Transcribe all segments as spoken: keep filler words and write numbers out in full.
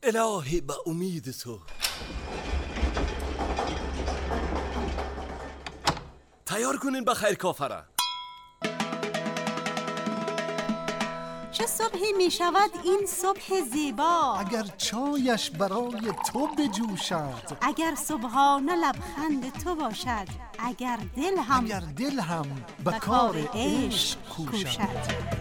الهی به امید تو. تیار کنین بخیر کافره. چه صبحی می شود این صبح زیبا، اگر چایش برای تو بجوشد، اگر صبحانه لبخند تو باشد، اگر دل هم اگر دل هم به کار عشق کوشد.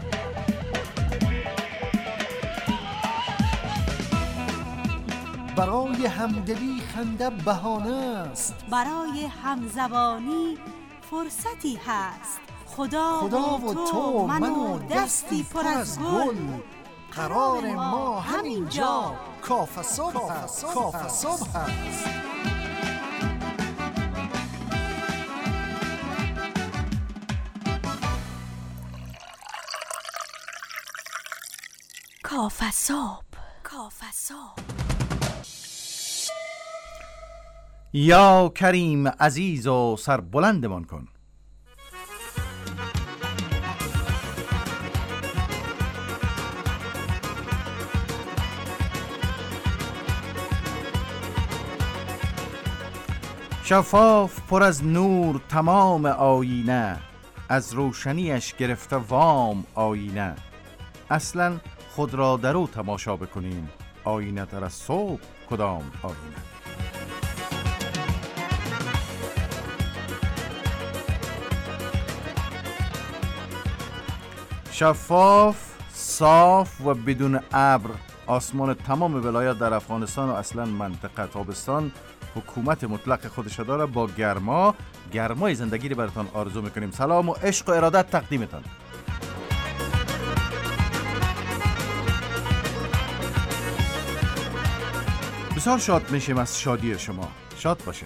برای همدلی خنده بهانه است، برای همزبانی فرصتی هست. خدا, خدا و تو من و دستی پر از گل، قرار ما همینجا کافه صبح هست. کافه صبح هست. کافه صبح. کافه صبح. یا کریم عزیز و سربلندمان کن. شفاف پر از نور تمام آینه، از روشنیش گرفته وام آینه. اصلا خود را در او تماشا بکنیم، آینه تر از صبح کدام آینه. شفاف، صاف و بدون ابر، آسمان تمام ولایات در افغانستان و اصلا منطقه تابستان حکومت مطلق خودش داره. با گرما گرمای زندگی رو براتون آرزو میکنیم. سلام و عشق و ارادت تقدیمتان. بسیار شاد میشیم از شادی شما. شاد باشیم.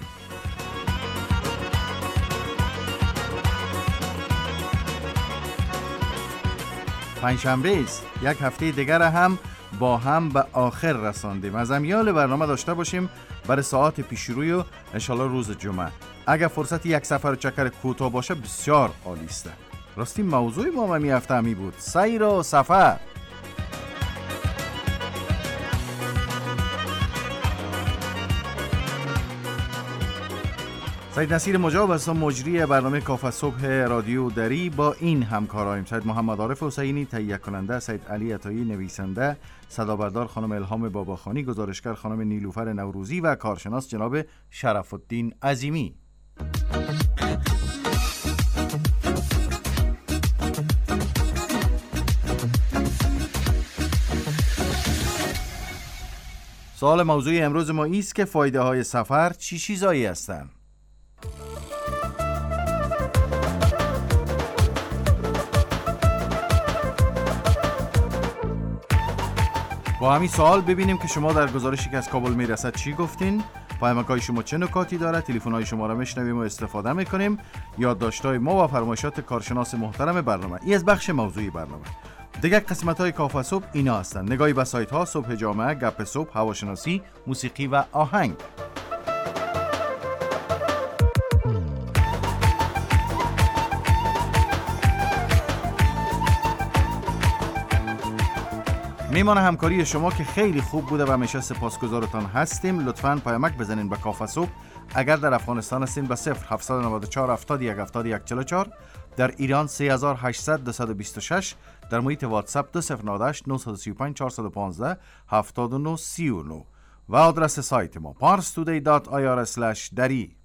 پنجشنبه است، یک هفته دیگر هم با هم به آخر رساندیم. از امیال برنامه داشته باشیم برای ساعت پیشروی و انشالله روز جمعه. اگر فرصت یک سفر و چکر کوتاه باشه بسیار عالی است. راستی موضوع ما می هفته همی بود سیر و سفر. سید نصیر مجاب هستم، مجری برنامه کافه صبح رادیو دری. با این همکارایم: سید محمد عارف حسینی تهیه کننده، سید علی عطایی نویسنده، صدابردار خانم الهام باباخانی، گزارشگر خانم نیلوفر نوروزی و کارشناس جناب شرف الدین عظیمی. سوال موضوعی امروز ما است که فایده های سفر چی چیزایی هستند؟ با همین سوال ببینیم که شما در گزارشی که از کابل میرسد چی گفتین، پیامک‌های شما چه نکاتی داره، تلفن‌های شما را میشنویم و استفاده میکنیم، یادداشت‌های ما و فرمایشات کارشناس محترم برنامه. این از بخش موضوعی برنامه. دیگر قسمت‌های کافه صبح اینا هستند: نگاهی به سایت‌ها، صبح جامعه، گپ صبح، هواشناسی، موسیقی و آهنگ. میمانه همکاری شما که خیلی خوب بوده و همیشه سپاسگزارتان هستیم. لطفاً پیامک بزنین به کافه صبح. اگر در افغانستان هستین به صفر هفت نه چهار هفتاد و یک هفتاد و یک چهل و چهار، در ایران سه هزار و هشتصد دویست و بیست و شش، در محیط واتساپ دو صفر نه هشت نه سه پنج چهار یک پنج هفتاد و نه سی و نه و آدرس سایت ما پارس تودی دات آی آر اسلش دری.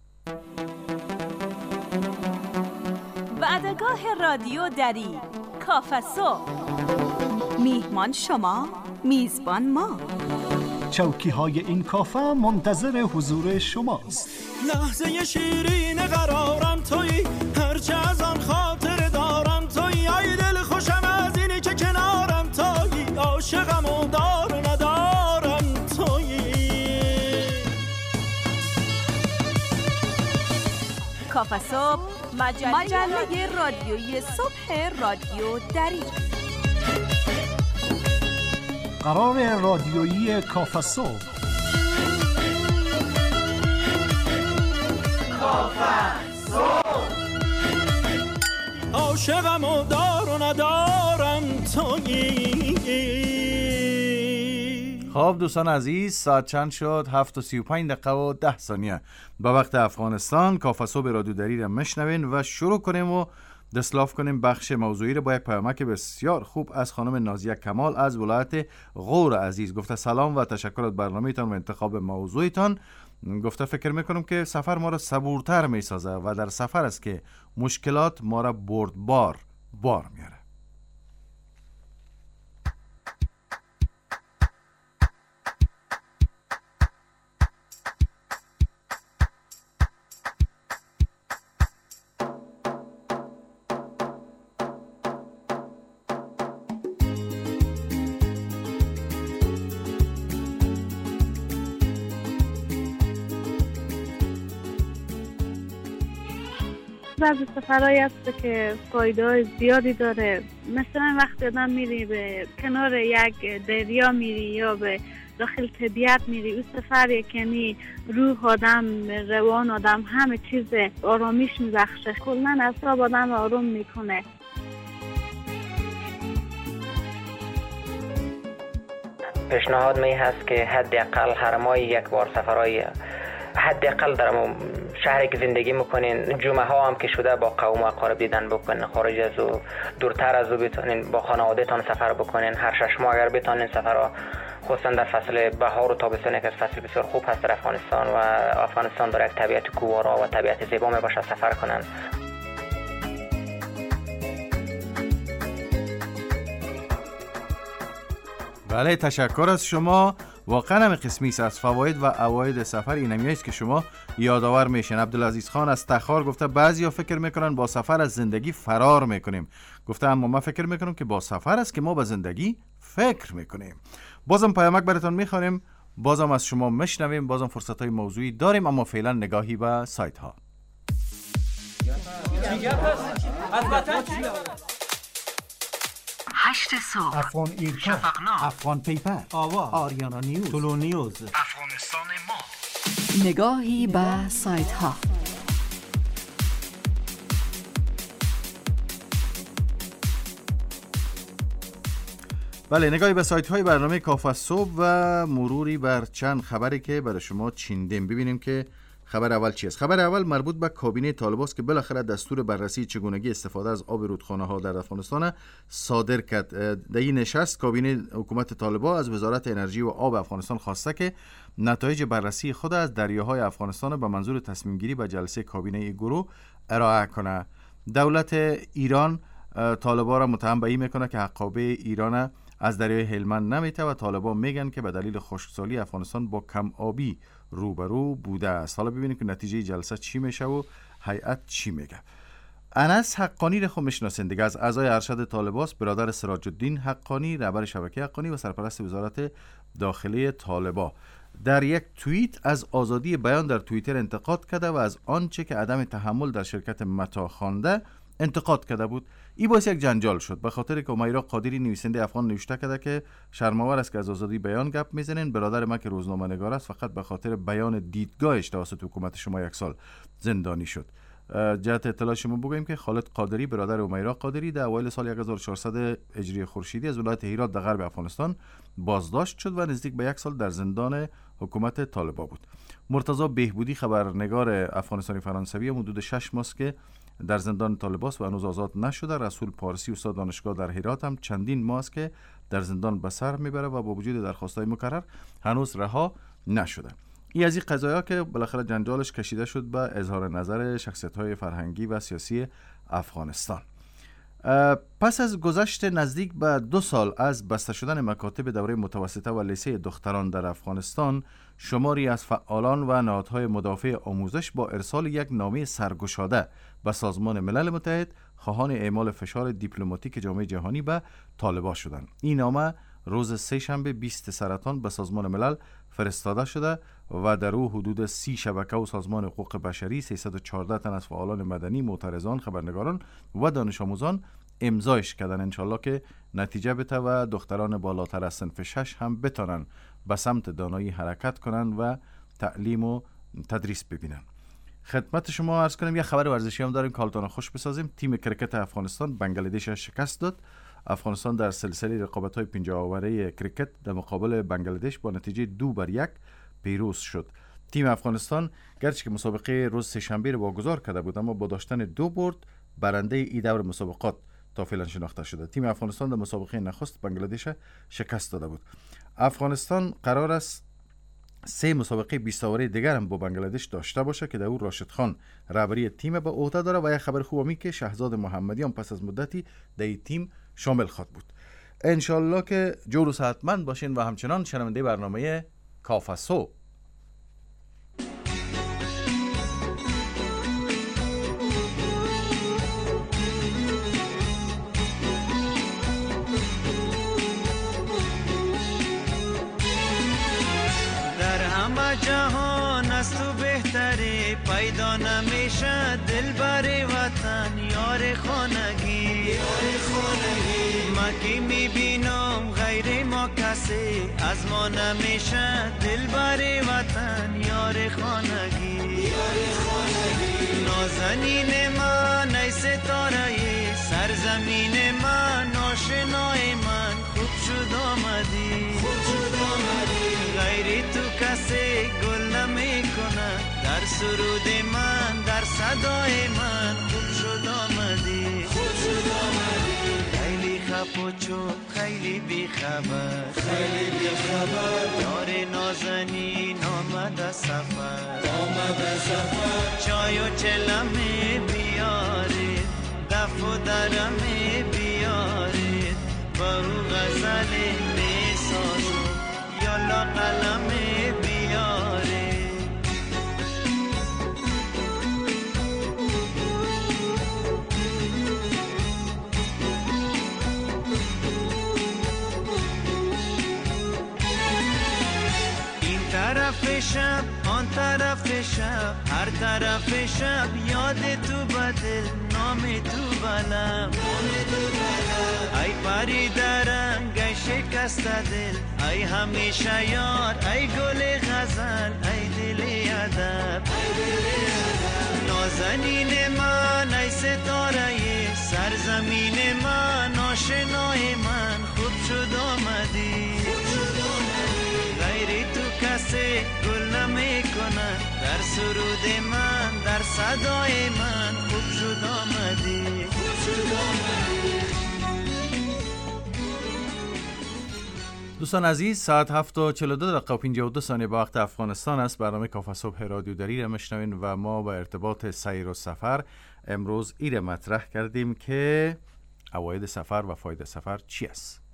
وعدگاه رادیو دری، کافه صبح. میهمان شما، میزبان ما. چوکی های این کافه منتظر حضور شماست. لحظه شیرین قرارم تویی، هرچه از آن خاطر دارم تویی. ای دل خوشم از اینی که کنارم تویی، عاشقم و دار و ندارم تویی. کافه صبح، مجله, مجله رادیویی صبح رادیو دری. قرار رادیویی کافه صبح. کافه صبح. عاشقم و دار و ندارم تویی. خب دوستان عزیز، ساعت چند شد؟ هفت و سی و پنج دقیقه و ده ثانیه به وقت افغانستان. کافه صبح رادیو دری را میشنوین و شروع کنیم و دستلاف کنیم بخش موضوعی را با یک پیامک بسیار خوب از خانم نازیه کمال از ولایت غور عزیز. گفته سلام و تشکر از برنامه‌تان و انتخاب موضوعتان. گفته فکر میکنم که سفر ما را صبورتر میسازه و در سفر است که مشکلات ما را بردبار بار میاره. بعضی سفرهایی هست که فایده های زیادی داره. مثلا وقتی آدم میری به کنار یک دریا میری یا به داخل طبیعت میری، اون سفر یکنی روح آدم، روان آدم، همه چیز آرامیش میبخشه، کلن اعصاب آدم آروم میکنه. پیشنهاد می هست که حداقل هر ماه یک بار سفرهای حداقل در شهری که زندگی میکنین، جمعه ها هم که شده با قوم و اقارب دیدن بکنین، خارج از او دورتر از او بتونین با خانواده‌تان سفر بکنین. هر شش ماه اگر بتونین سفرها، خصوصا در فصل بهار و تابستان که فصل بسیار خوب هست در افغانستان و افغانستان داره یک طبیعت گوارا و طبیعت زیبا میباشه سفر کنن. بله، تشکر از شما. واقعا هم قسمی است از فواید و عواید سفر اینمی است که شما یادآور میشین. عبدالعزیز خان از تخار گفته بعضیا فکر میکنن با سفر از زندگی فرار میکنیم. گفته اما ما فکر میکنم که با سفر است که ما به زندگی فکر میکنیم. بازم پیامک براتون میخوانیم، بازم از شما میشنویم، بازم فرصت های موضوعی داریم، اما فعلا نگاهی به سایت ها. هشت صبح، افغان ایرکا، افغان پیپر، آوا، آریانا نیوز، تولو نیوز، افغانستان ما. نگاهی به سایت ها. بله، نگاهی به سایت های برنامه کافه صبح و مروری بر چند خبری که برای شما چیندیم. ببینیم که خبر اول چی است. خبر اول مربوط به کابینه طالبان است که بالاخره دستور بررسی چگونگی استفاده از آب رودخانه ها در افغانستان صادر کرد. در این نشست کابینه حکومت طالبان از وزارت انرژی و آب افغانستان خواسته که نتایج بررسی خود از دریاهای افغانستان به منظور تصمیم گیری به جلسه کابینه گروه ارائه کنه. دولت ایران طالبان را متهم به این میکنه که حقابه ایران از دریای هلمند نمیته و طالبان میگن که به دلیل خشکسالی افغانستان با کم آبی روبرو بوده است. حالا ببینیم که نتیجه جلسه چی میشه و هیئت چی میگه. انس حقانی را خود میشناسین دیگه، از اعضای ارشد طالبان، برادر سراج الدین حقانی، رهبر شبکه حقانی و سرپرست وزارت داخلی طالبان. در یک توییت از آزادی بیان در توییتر انتقاد کرده و از آنچه که عدم تحمل در شرکت متا خوانده انتقاد کرده بود. این باعث یک جنجال شد، به خاطر که امیرا قادری نویسنده افغان نوشته کرده که شرم‌آور است که از آزادی بیان گپ میزنین. برادر من که روزنامه‌نگار است فقط به خاطر بیان دیدگاهش توسط حکومت شما یک سال زندانی شد. جهت اطلاع شما بگویم که خالد قادری برادر امیرا قادری در اوایل سال هزار و چهارصد هجری خورشیدی از ولایت هرات در غرب افغانستان بازداشت شد و نزدیک به یک سال در زندان حکومت طالبان بود. مرتضی بهبودی خبرنگار افغانستانی فرانسوی حدود شش ماه که در زندان طالبان و هنوز آزاد نشده. رسول پارسی استاد دانشگاه در هرات هم چندین ماه است که در زندان به سر میبره و با وجود درخواست‌های مکرر هنوز رها نشده. این از این قضایا که بالاخره جنجالش کشیده شد به اظهار نظر شخصیت‌های فرهنگی و سیاسی افغانستان. پس از گذشت نزدیک به دو سال از بسته شدن مکاتب دوره متوسطه و لیسه دختران در افغانستان، شماری از فعالان و نهادهای مدافع آموزش با ارسال یک نامه سرگشاده به سازمان ملل متحد خواهان اعمال فشار دیپلماتیک جامعه جهانی به طالبان شدند. این نامه روز سه شنبه بیست سرطان به سازمان ملل فرستاده شده و در او حدود سی شبکه و سازمان حقوق بشری، سیصد و چهارده تن از فعالان مدنی، معترضان، خبرنگاران و دانش آموزان امضایش کردن. انشالله که نتیجه بده و دختران بالاتر از صنف شش هم بتانن به سمت دانایی حرکت کنن و تعلیم و تدریس ببینن. خدمت شما عرض کنیم یک خبر ورزشی هم داریم که حالتان خوش بسازیم. تیم کرکت افغانستان بنگلادش شکست داد افغانستان در سلسله رقابت‌های پنجاه اوره کریکت در مقابل بنگلادش با نتیجه دو بر یک پیروز شد. تیم افغانستان گرچه که مسابقه روز سه‌شنبه را واگذار کرده بود، اما با داشتن دو برد برنده این دور مسابقات تا فعلا شناخته شده. تیم افغانستان در مسابقه نخست بنگلادش شکست داده بود. افغانستان قرار است سه مسابقه بیست اوره دیگر هم با بنگلادش داشته باشه که در او راشد خان رهبری تیم به عهده داره و یک خبر خوب می که شهزاد محمدی هم پس از مدتی در این تیم شامل خواهد بود. انشالله که جور و صحتمند باشین و همچنان شنونده برنامه کافسو. جهان از تو بهتری پیدا نمیشه دلبر وطن یار خانگی ما کی میبینم غیر ما کسی از ما نمیشه دلبر وطن یار خانگی نازنین من ای ستاره سرزمین من آشنای من خوب شد آمدی غیری تو کسی گل نمی کنه در سرود من در صدای من خوب شد آمدی خیلی خب و چوب خیلی بی خبر خیلی بی خبر یار نازنین آمده سفر آمده سفر چای و چلمه بیارید دف و درمه بیارید با او غزل می سازم یالا قلم بیاره این طرف شب آن طرف شب هر طرف شب یاد تو بدل نام تو بلم ای پری درنگ ای شکست دل ای همیشه یار ای گل غزل ای دل ادب نازنین من ای ستاره سرزمین من آشنای من خوب شد آمدی غیری تو کسی گل نمی کنه در سرود من در صدای من خوب شد آمدی خوب شد آمدی. دوستان عزیز، ساعت هفت و چهل و دو دقیقه و پنجاه و دو ثانیه به وقت افغانستان است. برنامه کافه صبح رادیو دری را میشنوین و ما با ارتباط سیر و سفر امروز ایره مطرح کردیم که عواید سفر و فاید سفر چی است؟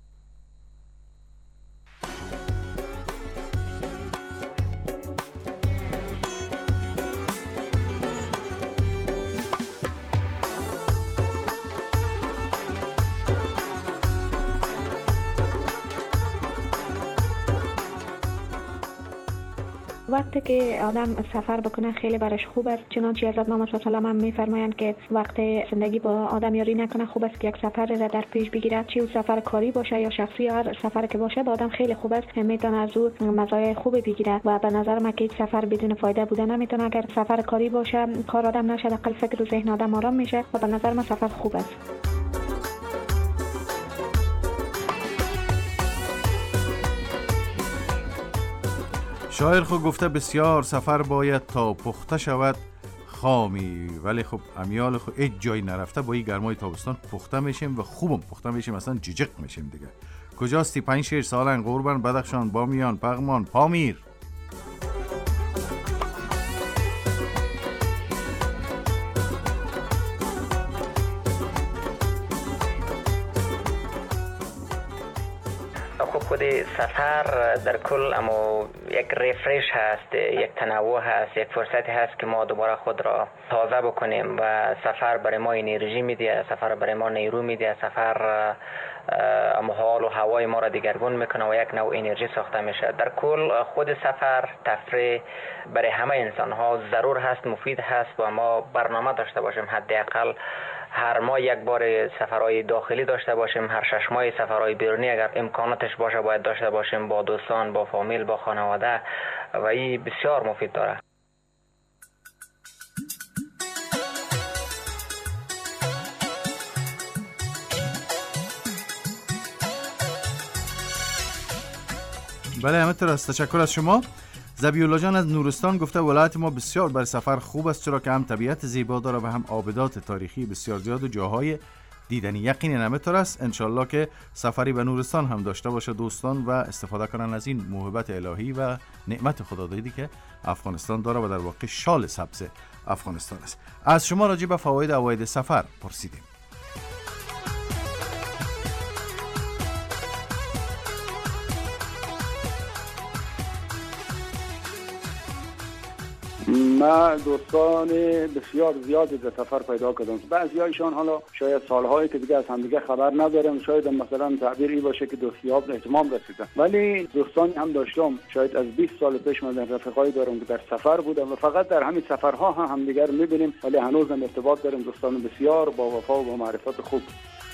وقتی که آدم سفر بکنه خیلی برش خوب است، چنانچه حضرت محمد صلی الله علیه و آله هم میفرمایند که وقتی زندگی با آدم یاری نکنه خوب است که یک سفر را در پیش بگیرد، چه سفر کاری باشه یا شخصی، هر سفر که باشه با آدم خیلی خوب است، میتونه از او مزایای خوبی بگیره و به نظر من که سفر بدون فایده بوده نمیتونه. اگر سفر کاری باشه کار آدم نشه، عقل فکر و ذهن آدم آرام میشه و به نظر من سفر خوب است. شاعر خود گفته بسیار سفر باید تا پخته شود خامی، ولی خب امیال خود هیچ جایی نرفته با این گرمای تابستان پخته میشیم و خوبم پخته میشیم، اصلا جیجق میشیم دیگه. کجاستی پنج شیر سالن قربان بدخشان بامیان پغمان پامیر. خود سفر در کل اما یک ریفرش هست، یک تنوع هست، یک فرصتی هست که ما دوباره خود را تازه بکنیم و سفر برای ما انرژی میده، سفر برای ما نیرو میده، سفر اما حال و هوای ما را دیگرگون میکنه و یک نوع انرژی ساخته میشه. در کل خود سفر تفریح برای همه انسان ها ضرور هست، مفید هست و ما برنامه داشته باشیم، حداقل هر ماه یک بار سفرهای داخلی داشته باشیم، هر شش ماه سفرهای بیرونی اگر امکاناتش باشه باید داشته باشیم، با دوستان، با فامیل، با خانواده و این بسیار مفید داره. بله همینطور است. تشکر از شما. ذبیح‌الله جان از نورستان گفته ولایت ما بسیار برای سفر خوب است، چرا که هم طبیعت زیبا داره و هم آبادات تاریخی بسیار زیاد و جاهای دیدنی. یقینا همینطور است. انشالله که سفری به نورستان هم داشته باشه دوستان و استفاده کنن از این موهبت الهی و نعمت خدادادی که افغانستان داره و در واقع شال سبز افغانستان است. از شما راجع به فواید و عواید سفر پرسیدیم. ما دوستان بسیار زیادی در سفر پیدا کردم. بعضیایشان حالا شاید سالهایی که دیگه از هم دیگه خبر ندارم، شاید مثلا تعبیری باشه که دوستیاب به اتمام رسیدن، ولی دوستانی هم داشتم شاید از بیست سال پیش من رفقایی دارم که در سفر بودم و فقط در همین سفرها هم همدیگه رو می‌بینیم، ولی هنوز هم ارتباط داریم. دوستان بسیار با وفا و با معرفت خوب.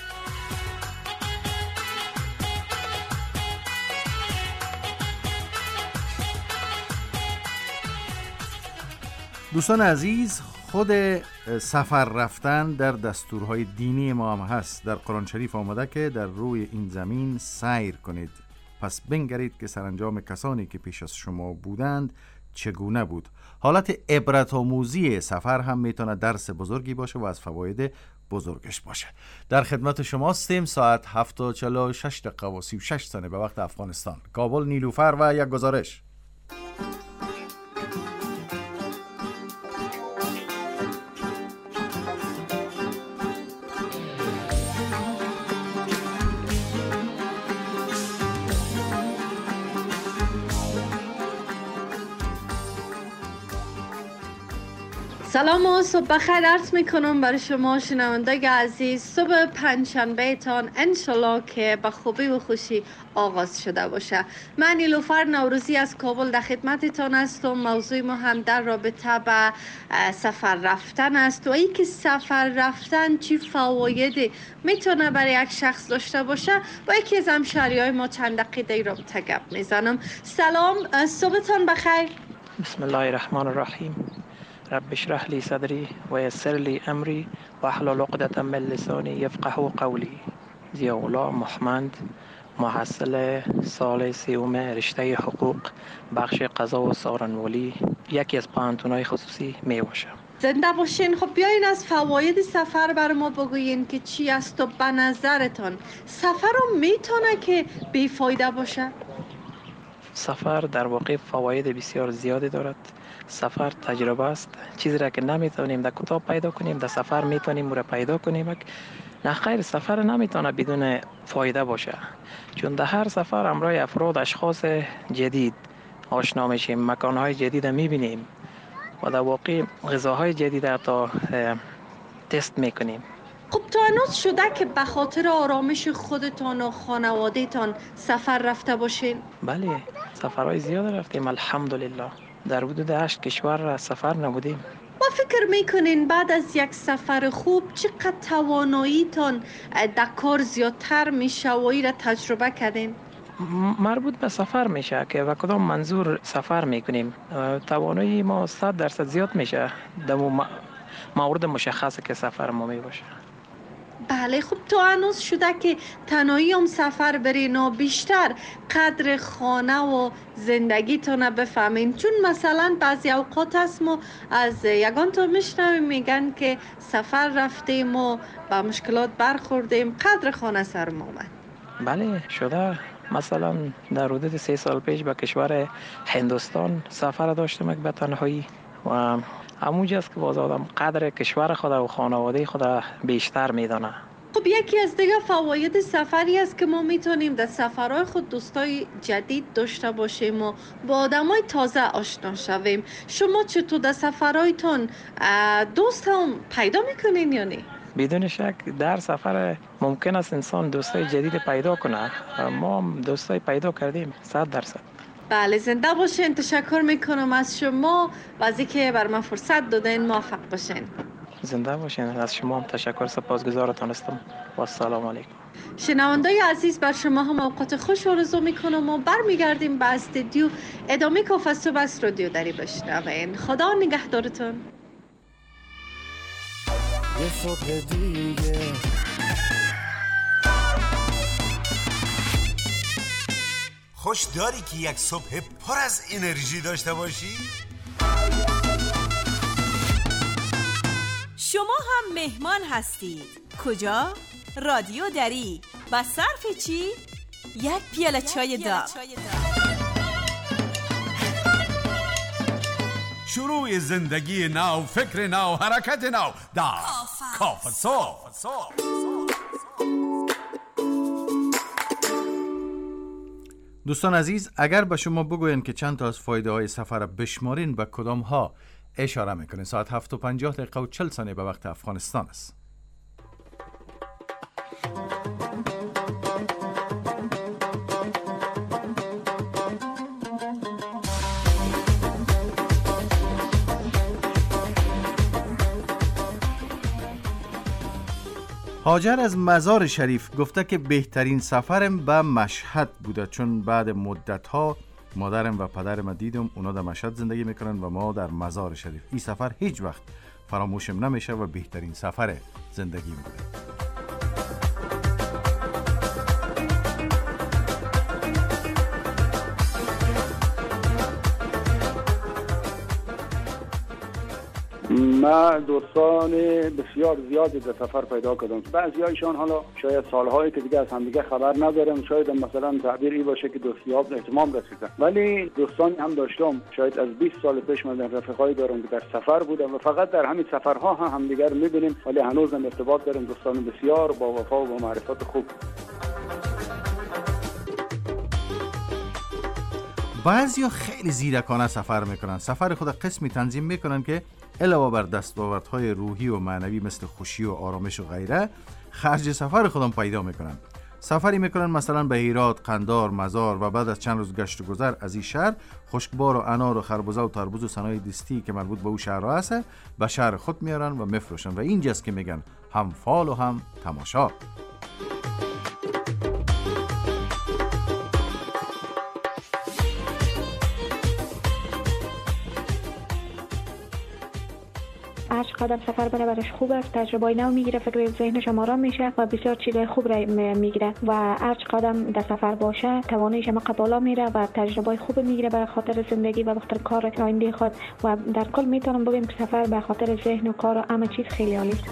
دوستان عزیز، خود سفر رفتن در دستورهای دینی ما هم هست. در قرآن شریف آمده که در روی این زمین سیر کنید، پس بنگرید که سرانجام کسانی که پیش از شما بودند چگونه بود. حالت عبرت آموزی سفر هم میتونه درس بزرگی باشه و از فواید بزرگش باشه. در خدمت شما هستیم. ساعت هفت و چهل و شش دقیقه و سی و شش ثانیه به وقت افغانستان. کابل نیلوفر و یک گزارش. سلام و صبح بخیر عرض میکنم برای شما شنونده عزیز. صبح پنجشنبه تان انشالله که به خوبی و خوشی آغاز شده باشه. من نیلوفر نوروزی از کابل در خدمتتان هستم. موضوع ما هم در رابطه به سفر رفتن است و ای که سفر رفتن چی فوایدی میتونه برای یک شخص داشته باشه. با یکی از همشهریای ما چند دقیقه ای رابطه گپ میزنم. سلام، صبحتان بخیر. بسم الله الرحمن الرحیم. رب اشرح لی صدری و یسر لی امری و احلل عقدة من لسانی یفقهوا قولی. ضیاءالله محمد، محصل سال سیوم رشته حقوق بخش قضا و سارنوالی، یکی از پانتونای خصوصی می باشم. زنده باشین. خب بیاین از فواید سفر بر ما بگوین که چی است و به نظرتان سفر رو میتونه که بیفایده باشه؟ سفر در واقع فواید بسیار زیادی دارد. سفر تجربه است، چیزی را که نمیتونیم در کتاب پیدا کنیم در سفر میتونیم را پیدا کنیم. نه خیر، سفر نمیتونه بدون فایده باشه، چون در هر سفر همراه افراد اشخاص جدید آشنا میشیم، مکانهای جدید میبینیم و در واقع غذاهای جدید حتی تست میکنیم. خب تا هنوز شده که به خاطر آرامش خودتان و خانوادهتان سفر رفته باشین؟ بله، سفرهای زیاد رفتیم الحمدلله. در حدود هشت کشور را سفر نمودیم. با فکر میکنین بعد از یک سفر خوب چقدر تواناییتان در کار زیادتر میشه و ای را تجربه کردین؟ مربوط به سفر میشه که و کدام منظور سفر میکنیم. توانایی ما صد درصد زیاد میشه در مورد مشخصه که سفر ما میباشه. بله، خب تو هنوز شده که تنهایی هم سفر برین و بیشتر قدر خانه و زندگیتون بفهمین؟ چون مثلا بعضی اوقات هست ما از یگان تا میشنویم میگن که سفر رفتیم و با مشکلات برخوردیم، قدر خانه سرم اومد. بله شده. مثلا در حدود سه سال پیش به کشور هندوستان سفر داشتم به تنهایی و همونجاست که باز آدم قدر کشور خود و خانواده خود بیشتر میدانه. خب یکی از دیگه فواید سفری است که ما میتونیم در سفرهای خود دوستای جدید داشته باشیم و با آدمای تازه آشنا شویم. شما چطور در سفرهایتون دوست هم پیدا میکنین یا نه؟ بدون شک در سفر ممکن است انسان دوستای جدید پیدا کنه. ما هم دوستای پیدا کردیم صد درصد. بله، زنده باشین. تشکر میکنم از شما و از اینکه بر من فرصت دادین. موفق باشین. زنده باشین. از شما هم تشکر، سپاسگزارتان هستم و السلام علیکم. شنوندای عزیز، بر شما هم اوقات خوش آرزو میکنم و برمیگردیم به استودیو ادامه کافه صبح از رادیو دری بشنوین. خدا نگهدارتون. یه صبح دیگه خوش داری که یک صبح پر از انرژی داشته باشی؟ شما هم مهمان هستید. کجا؟ رادیو دری. با صرف چی؟ یک پیاله چای داغ. شروع زندگی نو، فکر نو، حرکت نو در کافه صبح. دوستان عزیز، اگر به شما بگوین که چند تا از فایده های سفر بشمارین، به کدام ها اشاره میکنین؟ ساعت هفت و پنجاه دقیقه و چل ثانیه به وقت افغانستان است. هاجر از مزار شریف گفته که بهترین سفرم به مشهد بوده، چون بعد مدت‌ها مادرم و پدرم دیدم اونا در مشهد زندگی میکنن و ما در مزار شریف. این سفر هیچ وقت فراموشم نمیشه و بهترین سفر زندگیم بوده. من دوستان بسیار زیادی در سفر پیدا کردم. بعضی هایشان حالا شاید سالهایی که دیگه از هم دیگه خبر ندارم، شاید مثلا تعبیر این باشه که دوستیاب اهتمام رسیدن، ولی دوستانی هم داشتم شاید از بیست سال پیش من در رفقایی دارم که در سفر بودم و فقط در همین سفرها هم همدیگر میبینیم، ولی هنوز هم ارتباط داریم. دوستان بسیار با وفا و با معرفت خوب. بعضیا خیلی زیرکانه سفر میکنن، سفر خود قسمی تنظیم میکنن که علاوه بر دستاوردهای روحی و معنوی مثل خوشی و آرامش و غیره، خرج سفر خودم پیدا میکنن. سفری میکنن مثلا به هرات، قندار، مزار و بعد از چند روز گشت و گذر از این شهر خشکبار و انار و خربزه و تربوز و صنایع دستی که مربوط به او شهر هست به شهر خود میارن و میفروشن و اینجاست که میگن هم فال و هم تماشا. هر قدم سفر بره برش خوب است، تجربه نو میگیره، فکر ذهنش آرام میشه و بسیار چیزای خوب را میگیره و هر قدم در سفر باشه تواناییش هم بالا میره و تجربه خوب میگیره به خاطر زندگی و به خاطر کار آینده خود و در کل میتونم بگم که سفر به خاطر ذهن و کار و همه چیز خیلی عالی است.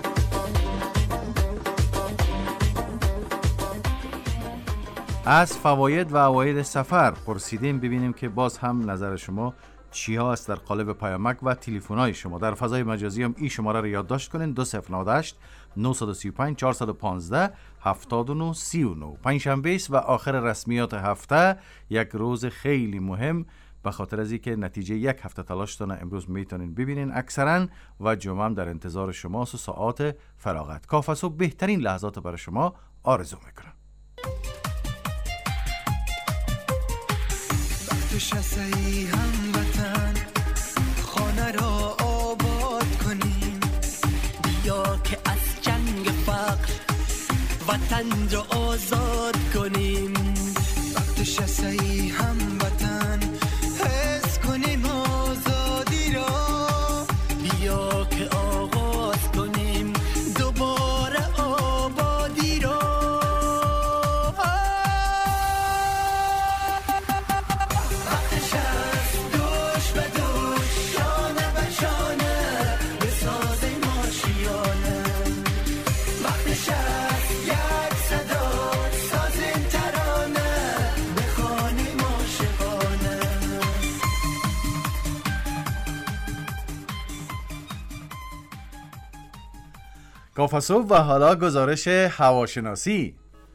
از فواید و عواید سفر پرسیدیم، ببینیم که باز هم نظر شما چی ها است در قالب پیامک و تلفن‌های شما. در فضای مجازی هم این شماره رو یادداشت کنین: دو صفر نه هشت نه سه پنج چهار یک پنج هفت نه سه نه. پنجشنبه است و آخر رسمیات هفته، یک روز خیلی مهم به خاطر از اینکه نتیجه یک هفته تلاشتون امروز میتونین ببینین اکثرا و جمعه هم در انتظار شماست و ساعات فراغت. کافه صبح بهترین لحظات برای شما آرزو میکنم. شسعی هموطن خانه را آباد کنیم، بیا که از جنگ فقر وطن را آزاد کنیم. وقت شسعی هموطن حس کنیم آزادی را، بیا که آغاز کنیم دوباره آبادی را. کافه صبح و حالا گزارش هواشناسی.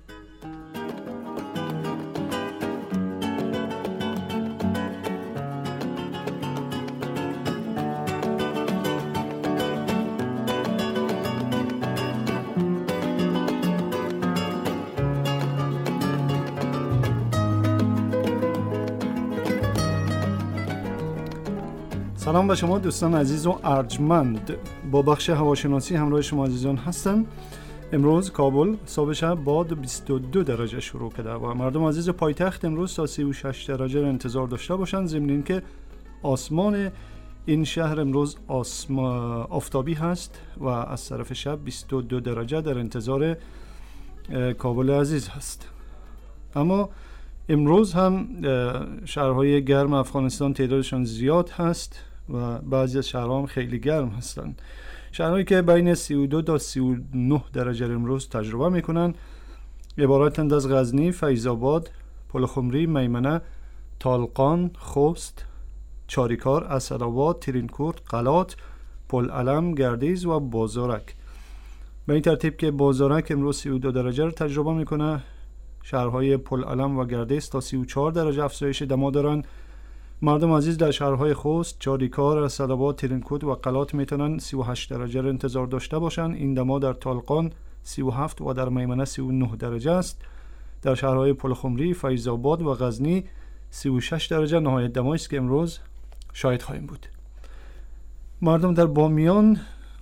سلام به شما دوستان عزیز و ارجمند. با بخش هواشناسی همراه شما عزیزان هستم. امروز کابل صبح شب باد بیست و دو درجه شروع کرده و مردم عزیز پایتخت امروز تا سی و شش درجه را انتظار داشته باشند، ضمن اینکه آسمان این شهر امروز آسما آفتابی هست و از طرف شب بیست و دو درجه در انتظار کابل عزیز هست. اما امروز هم شهرهای گرم افغانستان تعدادشان زیاد هست و بعضی از شهرها هم خیلی گرم هستند. شهرهایی که بین سی و دو تا سی و نه درجه امروز تجربه میکنن عبارتند از غزنی، فیض آباد، پلخمری، میمنه، طالقان، خوست، چاریکار، اسدآباد، ترینکوٹ، قلات، پلعلم، گردیز و بازارک. به این ترتیب که بازارک امروز سی و دو درجه رو تجربه میکنه. شهرهای پلعلم و گردیز تا سی و چهار درجه افزایش دما دارن. مردم عزیز در شهرهای خوست، چاریکار، اسدآباد، ترینکوت و قلات میتونن سی و هشت درجه رو انتظار داشته باشن. این دما در طالقان سی و هفت و در میمنه سی و نه درجه است. در شهرهای پلخمری، فیض آباد و غزنی سی و شش درجه نهایت دمایی است که امروز شاهد خواهیم بود. مردم در بامیان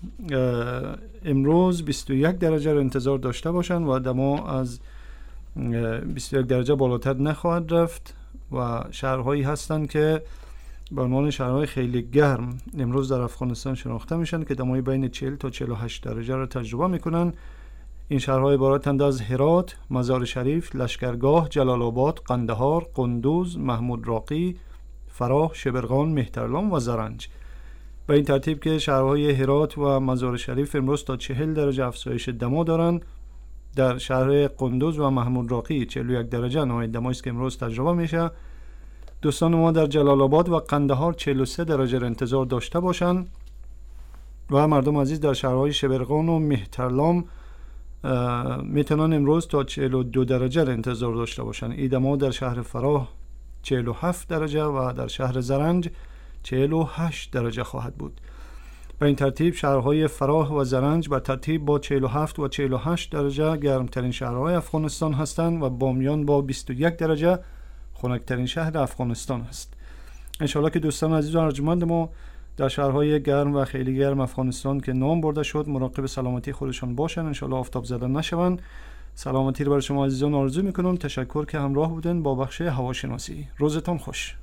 امروز بیست و یک درجه رو انتظار داشته باشند و دما از بیست و یک درجه بالاتر نخواهد رفت و شهرهایی هستند که به عنوان شهرهای خیلی گرم امروز در افغانستان شناخته میشن که دمای بین چهل تا چهل و هشت درجه را تجربه میکنن. این شهرهای عبارتند از هرات، مزار شریف، لشکرگاه، جلال آباد، قندهار، قندوز، محمود راقی، فراه، شبرغان، مهترلام و زرنج. به این ترتیب که شهرهای هرات و مزار شریف امروز تا چهل درجه افزایش دما دارند. در شهر قندوز و محمود راقی چهل و یک درجه نهایت دمایی است که امروز تجربه میشه. دوستان ما در جلال آباد و قندهار چهل و سه درجه را انتظار داشته باشند و مردم عزیز در شهرهای شبرغان و مهترلام میتونن امروز تا چهل و دو درجه را انتظار داشته باشند. این دما در شهر فراه چهل و هفت درجه و در شهر زرنج چهل و هشت درجه خواهد بود. به این ترتیب شهرهای فراه و زرنج به ترتیب با چهل و هفت و چهل و هشت درجه گرمترین شهرهای افغانستان هستند و بامیان با بیست و یک درجه خنکترین شهر افغانستان است. انشالله که دوستان عزیز و ارجمند ما در شهرهای گرم و خیلی گرم افغانستان که نام برده شد مراقب سلامتی خودشان باشن، انشالله آفتاب زده نشوند. سلامتی رو برای شما عزیزان آرزو میکنم. تشکر که همراه بودن با بخش هواشناسی. روزتان خوش.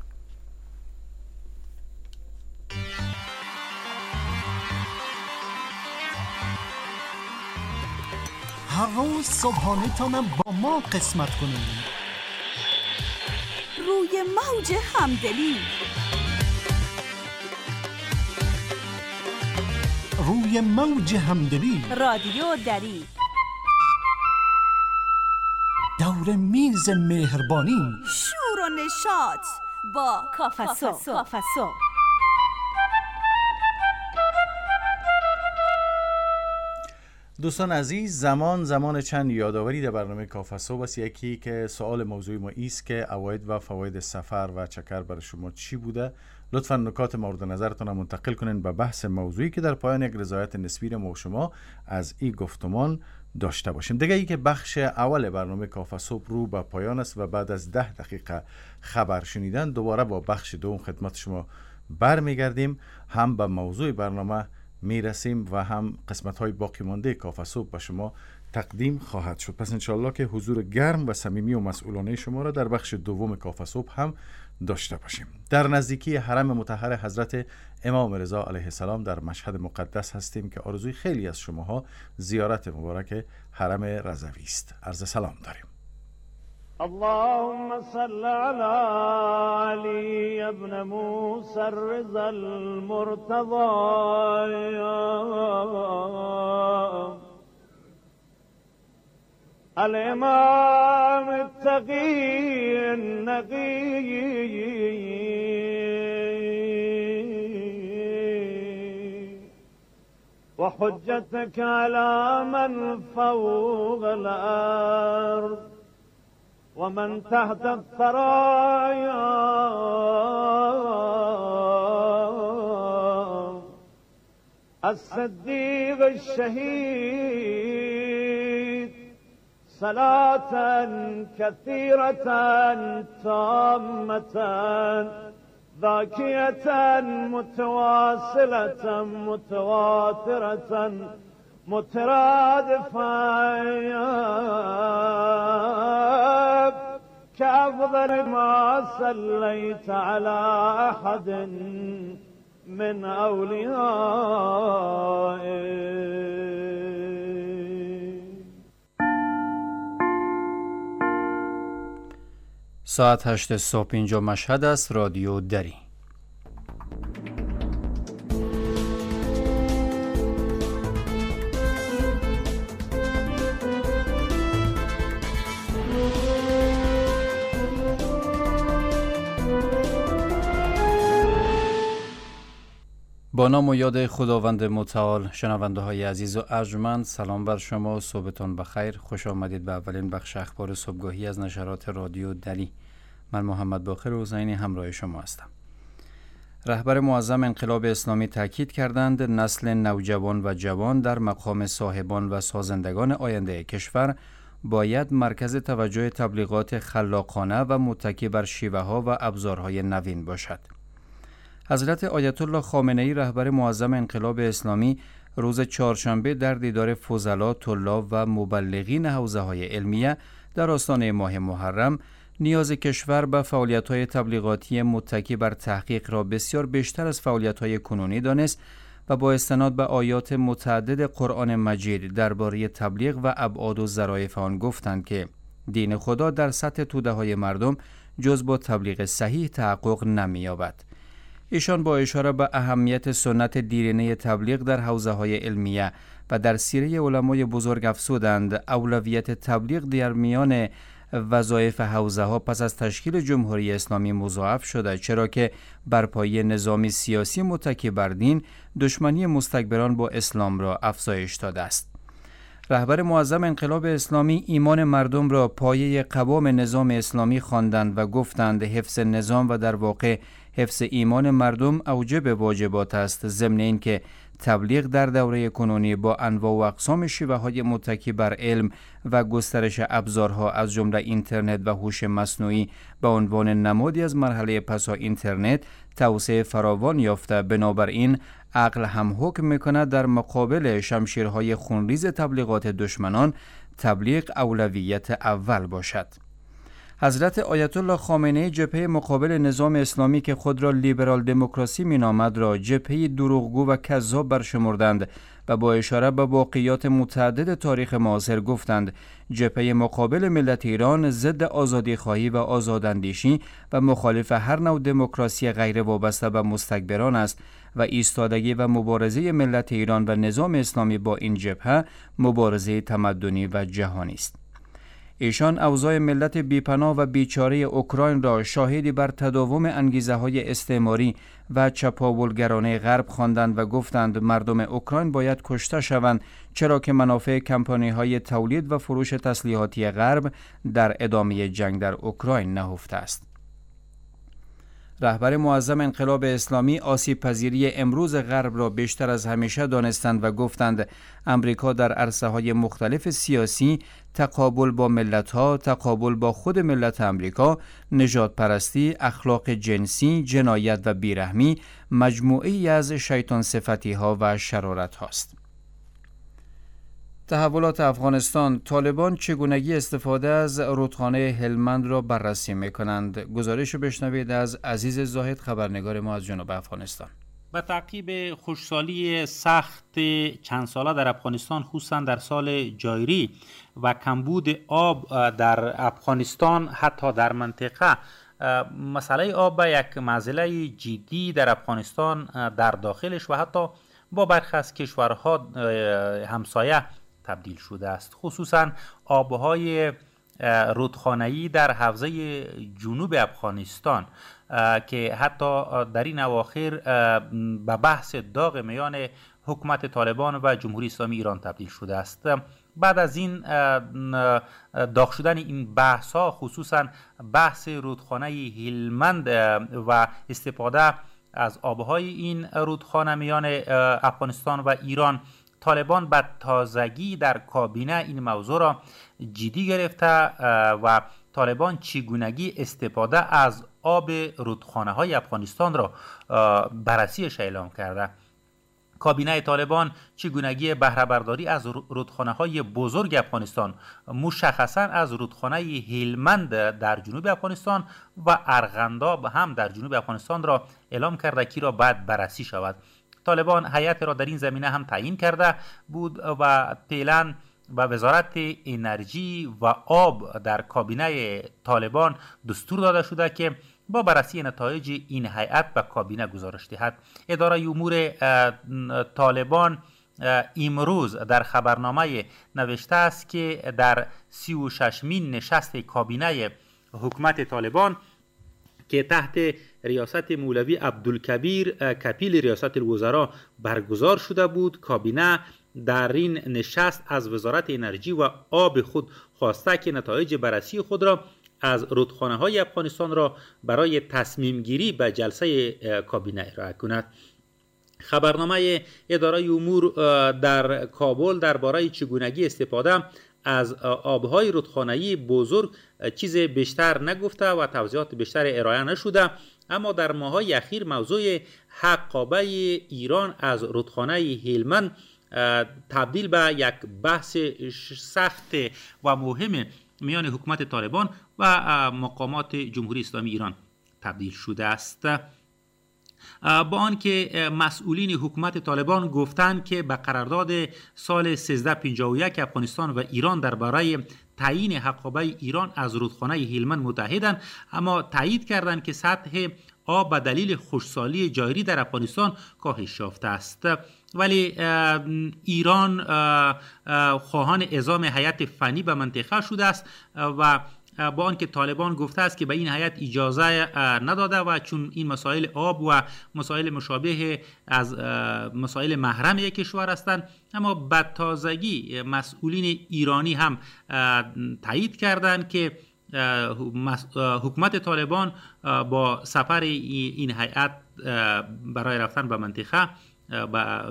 هر روز صبحانه تانم با ما قسمت کنید. روی موج همدلی، روی موج همدلی، رادیو دری، دور میز مهربانی، شور و نشاط با کافسو. کافسو دوستان عزیز، زمان زمان چند یادآوری در برنامه کافسو بس. یکی که سوال موضوعی ما ایست که عواید و فواید سفر و چکر برای شما چی بوده. لطفا نکات مورد نظرتون منتقل کنین به بحث موضوعی که در پایان یک رضایت نسبی ما و شما از این گفتمان داشته باشیم. دیگه ای که بخش اول برنامه کافسو رو به پایان است و بعد از ده دقیقه خبر شنیدن دوباره با بخش دوم خدمت شما برمیگردیم. هم به موضوع برنامه میرسیم و هم قسمت های باقی مانده کافسو به شما تقدیم خواهد شد. پس انشالله که حضور گرم و صمیمی و مسئولانه شما را در بخش دوم کافسو هم داشته باشیم. در نزدیکی حرم مطهر حضرت امام رضا علیه السلام در مشهد مقدس هستیم که آرزوی خیلی از شماها زیارت مبارک حرم رضوی است. عرض سلام داریم. اللهم صل على علي ابن موسى الرضا المرتضى الإمام التقي النقي وحجتك على من فوق الأرض ومن تحت الثرايا الصديق الشهيد صلاة كثيرة تامة ذاكية متواصلة متواترة مترادفة كأفضل ما صليت على أحد من أوليائك. ساعت هشت صبح اینجا مشهد است. رادیو دری. با نام و یاد خداوند متعال، شنونده های عزیز و ارجمند، سلام بر شما، صبحتان بخیر. خوش آمدید به اولین بخش اخبار صبحگاهی از نشرات رادیو دری. من محمد باقر حسینی همراه شما هستم. رهبر معظم انقلاب اسلامی تاکید کردند نسل نوجوان و جوان در مقام صاحبان و سازندگان آینده کشور باید مرکز توجه تبلیغات خلاقانه و متکی بر شیوه ها و ابزارهای نوین باشد. حضرت آیت الله خامنه‌ای رهبر معظم انقلاب اسلامی روز چهارشنبه در دیدار فضلا، طلاب و مبلغین حوزه‌های علمیه در آستانه ماه محرم نیاز کشور به فعالیت‌های تبلیغاتی متکی بر تحقیق را بسیار بیشتر از فعالیت‌های کنونی دانست و با استناد به آیات متعدد قرآن مجید درباره تبلیغ و ابعاد و ظرایف آن گفتند که دین خدا در سطح توده‌های مردم جز با تبلیغ صحیح تحقق نمی‌یابد. ایشان با اشاره به اهمیت سنت دیرینه تبلیغ در حوزه‌های علمیه و در سیره علمای بزرگ افزودند اولویت تبلیغ در میان وظایف حوزه‌ها پس از تشکیل جمهوری اسلامی مضاعف شده، چرا که برپایی نظامی سیاسی متکی بر دین دشمنی مستکبران با اسلام را افزایش داده است. رهبر معظم انقلاب اسلامی ایمان مردم را پایه قوام نظام اسلامی خواندند و گفتند حفظ نظام و در واقع حفظ ایمان مردم اوجب واجبات است، ضمن اینکه تبلیغ در دوره کنونی با انواع و اقسام شیوه‌های متکی بر علم و گسترش ابزارها از جمله اینترنت و هوش مصنوعی به عنوان نمادی از مرحله پسا اینترنت توسعه فراوان یافته. بنابراین عقل هم حکم می‌کند در مقابل شمشیرهای خونریز تبلیغات دشمنان تبلیغ اولویت اول باشد. حضرت آیت الله خامنه‌ای جبهه مقابل نظام اسلامی که خود را لیبرال دموکراسی مینامد را جبهه دروغگو و کذاب برشمردند و با اشاره به واقعیات متعدد تاریخ معاصر گفتند جبهه مقابل ملت ایران ضد آزادیخواهی و آزاداندیشی و مخالف هر نوع دموکراسی غیر وابسته به مستکبران است و ایستادگی و مبارزه ملت ایران و نظام اسلامی با این جبهه مبارزه تمدنی و جهانی است. ایشان اوضاع ملت بیپناه و بیچاره اوکراین را شاهدی بر تداوم انگیزه‌های استعماری و چپاولگرانه غرب خواندند و گفتند مردم اوکراین باید کشته شوند، چرا که منافع کمپانی‌های تولید و فروش تسلیحاتی غرب در ادامه جنگ در اوکراین نهفته است. رهبر معظم انقلاب اسلامی آسیب پذیری امروز غرب را بیشتر از همیشه دانستند و گفتند امریکا در عرصه‌های مختلف سیاسی، تقابل با ملت‌ها، تقابل با خود ملت امریکا، نژاد پرستی، اخلاق جنسی، جنایت و بیرحمی مجموعه‌ای از شیطان صفتی‌ها و شرارت هاست. تحولات افغانستان، طالبان چگونگی استفاده از رودخانه هلمند را بررسی می‌کنند. گزارش بشنوید از عزیز زاهد، خبرنگار ما از جنوب افغانستان. به تعقیب خشکسالی سخت چند ساله در افغانستان، خصوصا در سال جاری و کمبود آب در افغانستان، حتی در منطقه مسئله آب به یک معضله جدی در افغانستان در داخلش و حتی با برخی از کشورها همسایه تبدیل شده است. خصوصا آبهای رودخانه‌ای در حوزه جنوب افغانستان که حتی در این اواخر به بحث داغ میان حکومت طالبان و جمهوری اسلامی ایران تبدیل شده است. بعد از این داغ شدن این بحث ها، خصوصا بحث رودخانه هلمند و استفاده از آبهای این رودخانه میان افغانستان و ایران، طالبان به تازگی در کابینه این موضوع را جدی گرفته و طالبان چگونگی استفاده از آب رودخانه های افغانستان را بررسیش اعلام کرده. کابینه طالبان چگونگی بهره برداری از رودخانه های بزرگ افغانستان، مشخصا از رودخانه هلمند در جنوب افغانستان و ارغنداب هم در جنوب افغانستان را اعلام کرده که را باید بررسی شود. طالبان هیئت را در این زمینه هم تعیین کرده بود و فعلا و وزارت انرژی و آب در کابینه طالبان دستور داده شده که با بررسی نتایج این هیئت به کابینه گزارش دهد. اداره امور طالبان امروز در خبرنامه نوشته است که در سی و ششمین نشست کابینه حکومت طالبان که تحت ریاست مولوی عبدالکبیر کفیل ریاست الوزراء برگزار شده بود، کابینه در این نشست از وزارت انرژی و آب خود خواسته که نتایج بررسی خود را از رودخانه های افغانستان را برای تصمیم گیری به جلسه کابینه ارائه کند. خبرنامه اداره امور در کابل درباره چگونگی استفاده از آبهای رودخانه‌ای بزرگ چیز بیشتر نگفته و توضیحات بیشتر ارائه نشده، اما در ماه‌های اخیر موضوع حقابه ایران از رودخانه هلمند تبدیل به یک بحث سخت و مهم میان حکومت طالبان و مقامات جمهوری اسلامی ایران تبدیل شده است. با آنکه مسئولین حکومت طالبان گفتند که به قرارداد سال سیزده پنجاه و یک افغانستان و ایران درباره تعیین حقابه ایران از رودخانه هلمند متحدند، اما تایید کردند که سطح آب به دلیل خشکسالی جاری در افغانستان کاهش یافته است. ولی ایران خواهان اعزام هیئت فنی به منطقه شده است و با آنکه طالبان گفته است که به این هیئت اجازه نداده و چون این مسائل آب و مسائل مشابه از مسائل محرم یک کشور هستند، اما به تازگی مسئولین ایرانی هم تایید کردند که حکومت طالبان با سفر این هیئت برای رفتن به منطقه و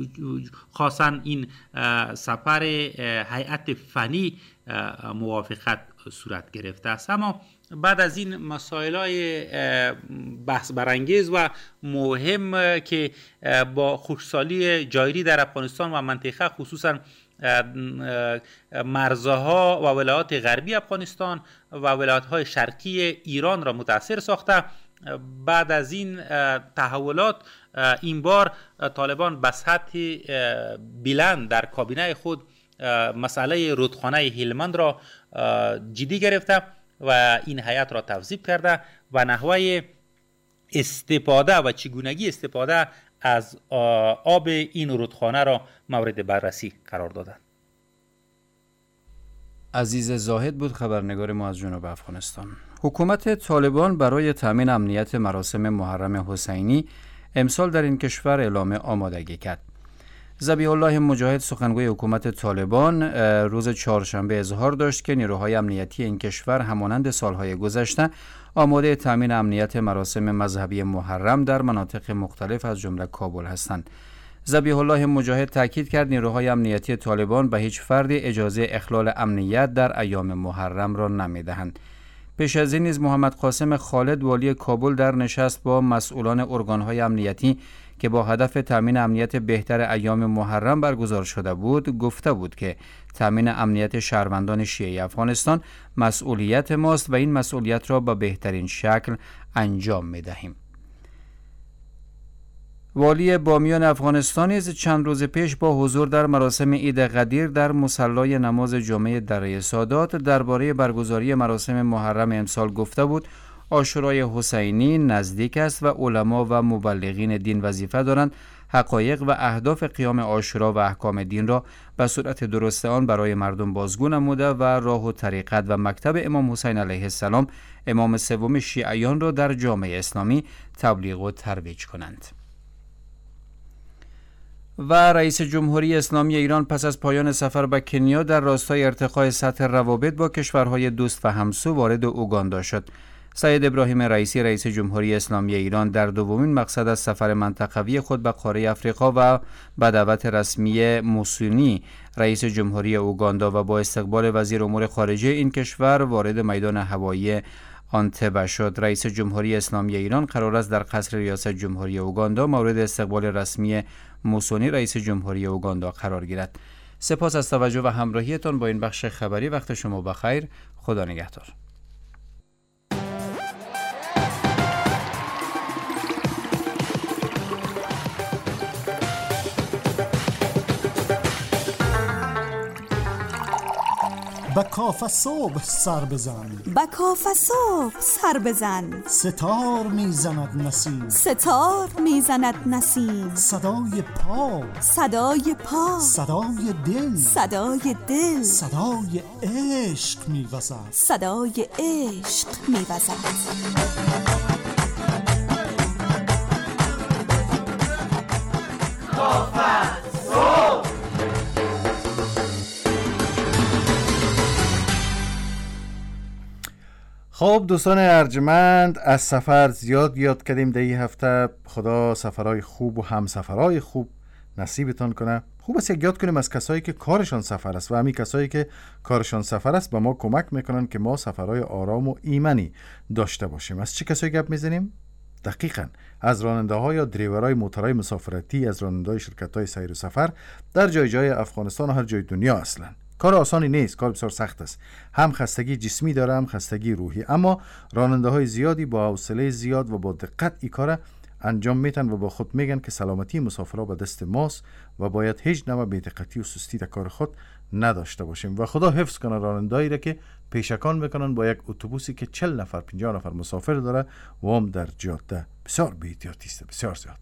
خاصا این سفر هیئت فنی موافقت صورت گرفته است. اما بعد از این مسائل‌های بحث برانگیز و مهم که با خشکسالی جاری در افغانستان و منطقه خصوصا مرزها و ولایات غربی افغانستان و ولایات‌های شرقی ایران را متاثر ساخته، بعد از این تحولات این بار طالبان به سطح بلند در کابینه خود مسئله رودخانه هلمند را جدی گرفته و این هیئت را توظیف کرده و نحوه استفاده و چگونگی استفاده از آب این رودخانه را مورد بررسی قرار دادند. عزیز زاهد بود خبرنگار ما از جنوب افغانستان. حکومت طالبان برای تامین امنیت مراسم محرم حسینی امسال در این کشور اعلام آمادگی کرد. ذبیح الله مجاهد سخنگوی حکومت طالبان روز چهارشنبه اظهار داشت که نیروهای امنیتی این کشور همانند سالهای گذشته آماده تامین امنیت مراسم مذهبی محرم در مناطق مختلف از جمله کابل هستند. ذبیح الله مجاهد تاکید کرد نیروهای امنیتی طالبان به هیچ فردی اجازه اخلال امنیت در ایام محرم را نمیدهند. پیش از این نیز محمد قاسم خالد والی کابل در نشست با مسئولان ارگانهای امنیتی که با هدف تامین امنیت بهتر ایام محرم برگزار شده بود گفته بود که تامین امنیت شهروندان شیعه افغانستان مسئولیت ماست و این مسئولیت را به بهترین شکل انجام می‌دهیم. والی بامیان افغانستان نیز چند روز پیش با حضور در مراسم عید قدیر در مصلی نماز جمعه دره سادات درباره برگزاری مراسم محرم امسال گفته بود عاشورای حسینی نزدیک است و علما و مبلغین دین وظیفه دارند حقایق و اهداف قیام عاشورا و احکام دین را به صورت درست آن برای مردم بازگو نموده و راه و طریقت و مکتب امام حسین علیه السلام امام سوم شیعیان را در جامعه اسلامی تبلیغ و ترویج کنند. و رئیس جمهوری اسلامی ایران پس از پایان سفر به کنیا در راستای ارتقاء سطح روابط با کشورهای دوست و همسو وارد اوگاندا شد. سید ابراهیم رئیسی رئیس جمهوری اسلامی ایران در دومین مقصد از سفر منطقوی خود به قاره افریقا و به دعوت رسمی موسونی رئیس جمهوری اوگاندا و با استقبال وزیر امور خارجه این کشور وارد میدان هوایی آنتبه شد. رئیس جمهوری اسلامی ایران قرار است در قصر ریاست جمهوری اوگاندا مورد استقبال رسمی موسونی رئیس جمهوری اوگاندا قرار گیرد. سپاس از توجه و همراهیتان با این بخش خبری. وقت شما بخیر. خدا نگهدار. به کاف صبح سر بزن، به کاف صبح سر بزن. ستار میزند نسیم، ستار میزند نسیم. صدای پا، صدای پا، صدای دل، صدای دل، صدای عشق میوزد، صدای عشق میوزد. خب دوستان ارجمند، از سفر زیاد یاد کردیم در این هفته. خدا سفرهای خوب و هم سفرهای خوب نصیبتان کنه. خوب است یک یاد کنیم از کسایی که کارشان سفر است و همین کسایی که کارشان سفر است به ما کمک میکنن که ما سفرهای آرام و ایمنی داشته باشیم. از چه کسایی گپ میزنیم؟ دقیقاً از راننده ها یا دریورای موتورهای مسافرتی، از راننده های شرکت های سیر و سفر در جای جای افغانستان و هر جای دنیا. اصلا کار آسانی نیست، کار بسیار سخت است. هم خستگی جسمی داره، هم خستگی روحی، اما راننده های زیادی با حوصله زیاد و با دقت این کار انجام میتن و با خود میگن که سلامتی مسافرها به دست ماست و باید هیچ نوع بی‌دقتی و سستی در کار خود نداشته باشیم و خدا حفظ کنه رانندهایی را که پیشکان میکنن با یک اتوبوسی که چهل نفر پنجاه نفر مسافر داره و هم در جاده. بسیار بی‌احتیاطی است، بسیار زیاد.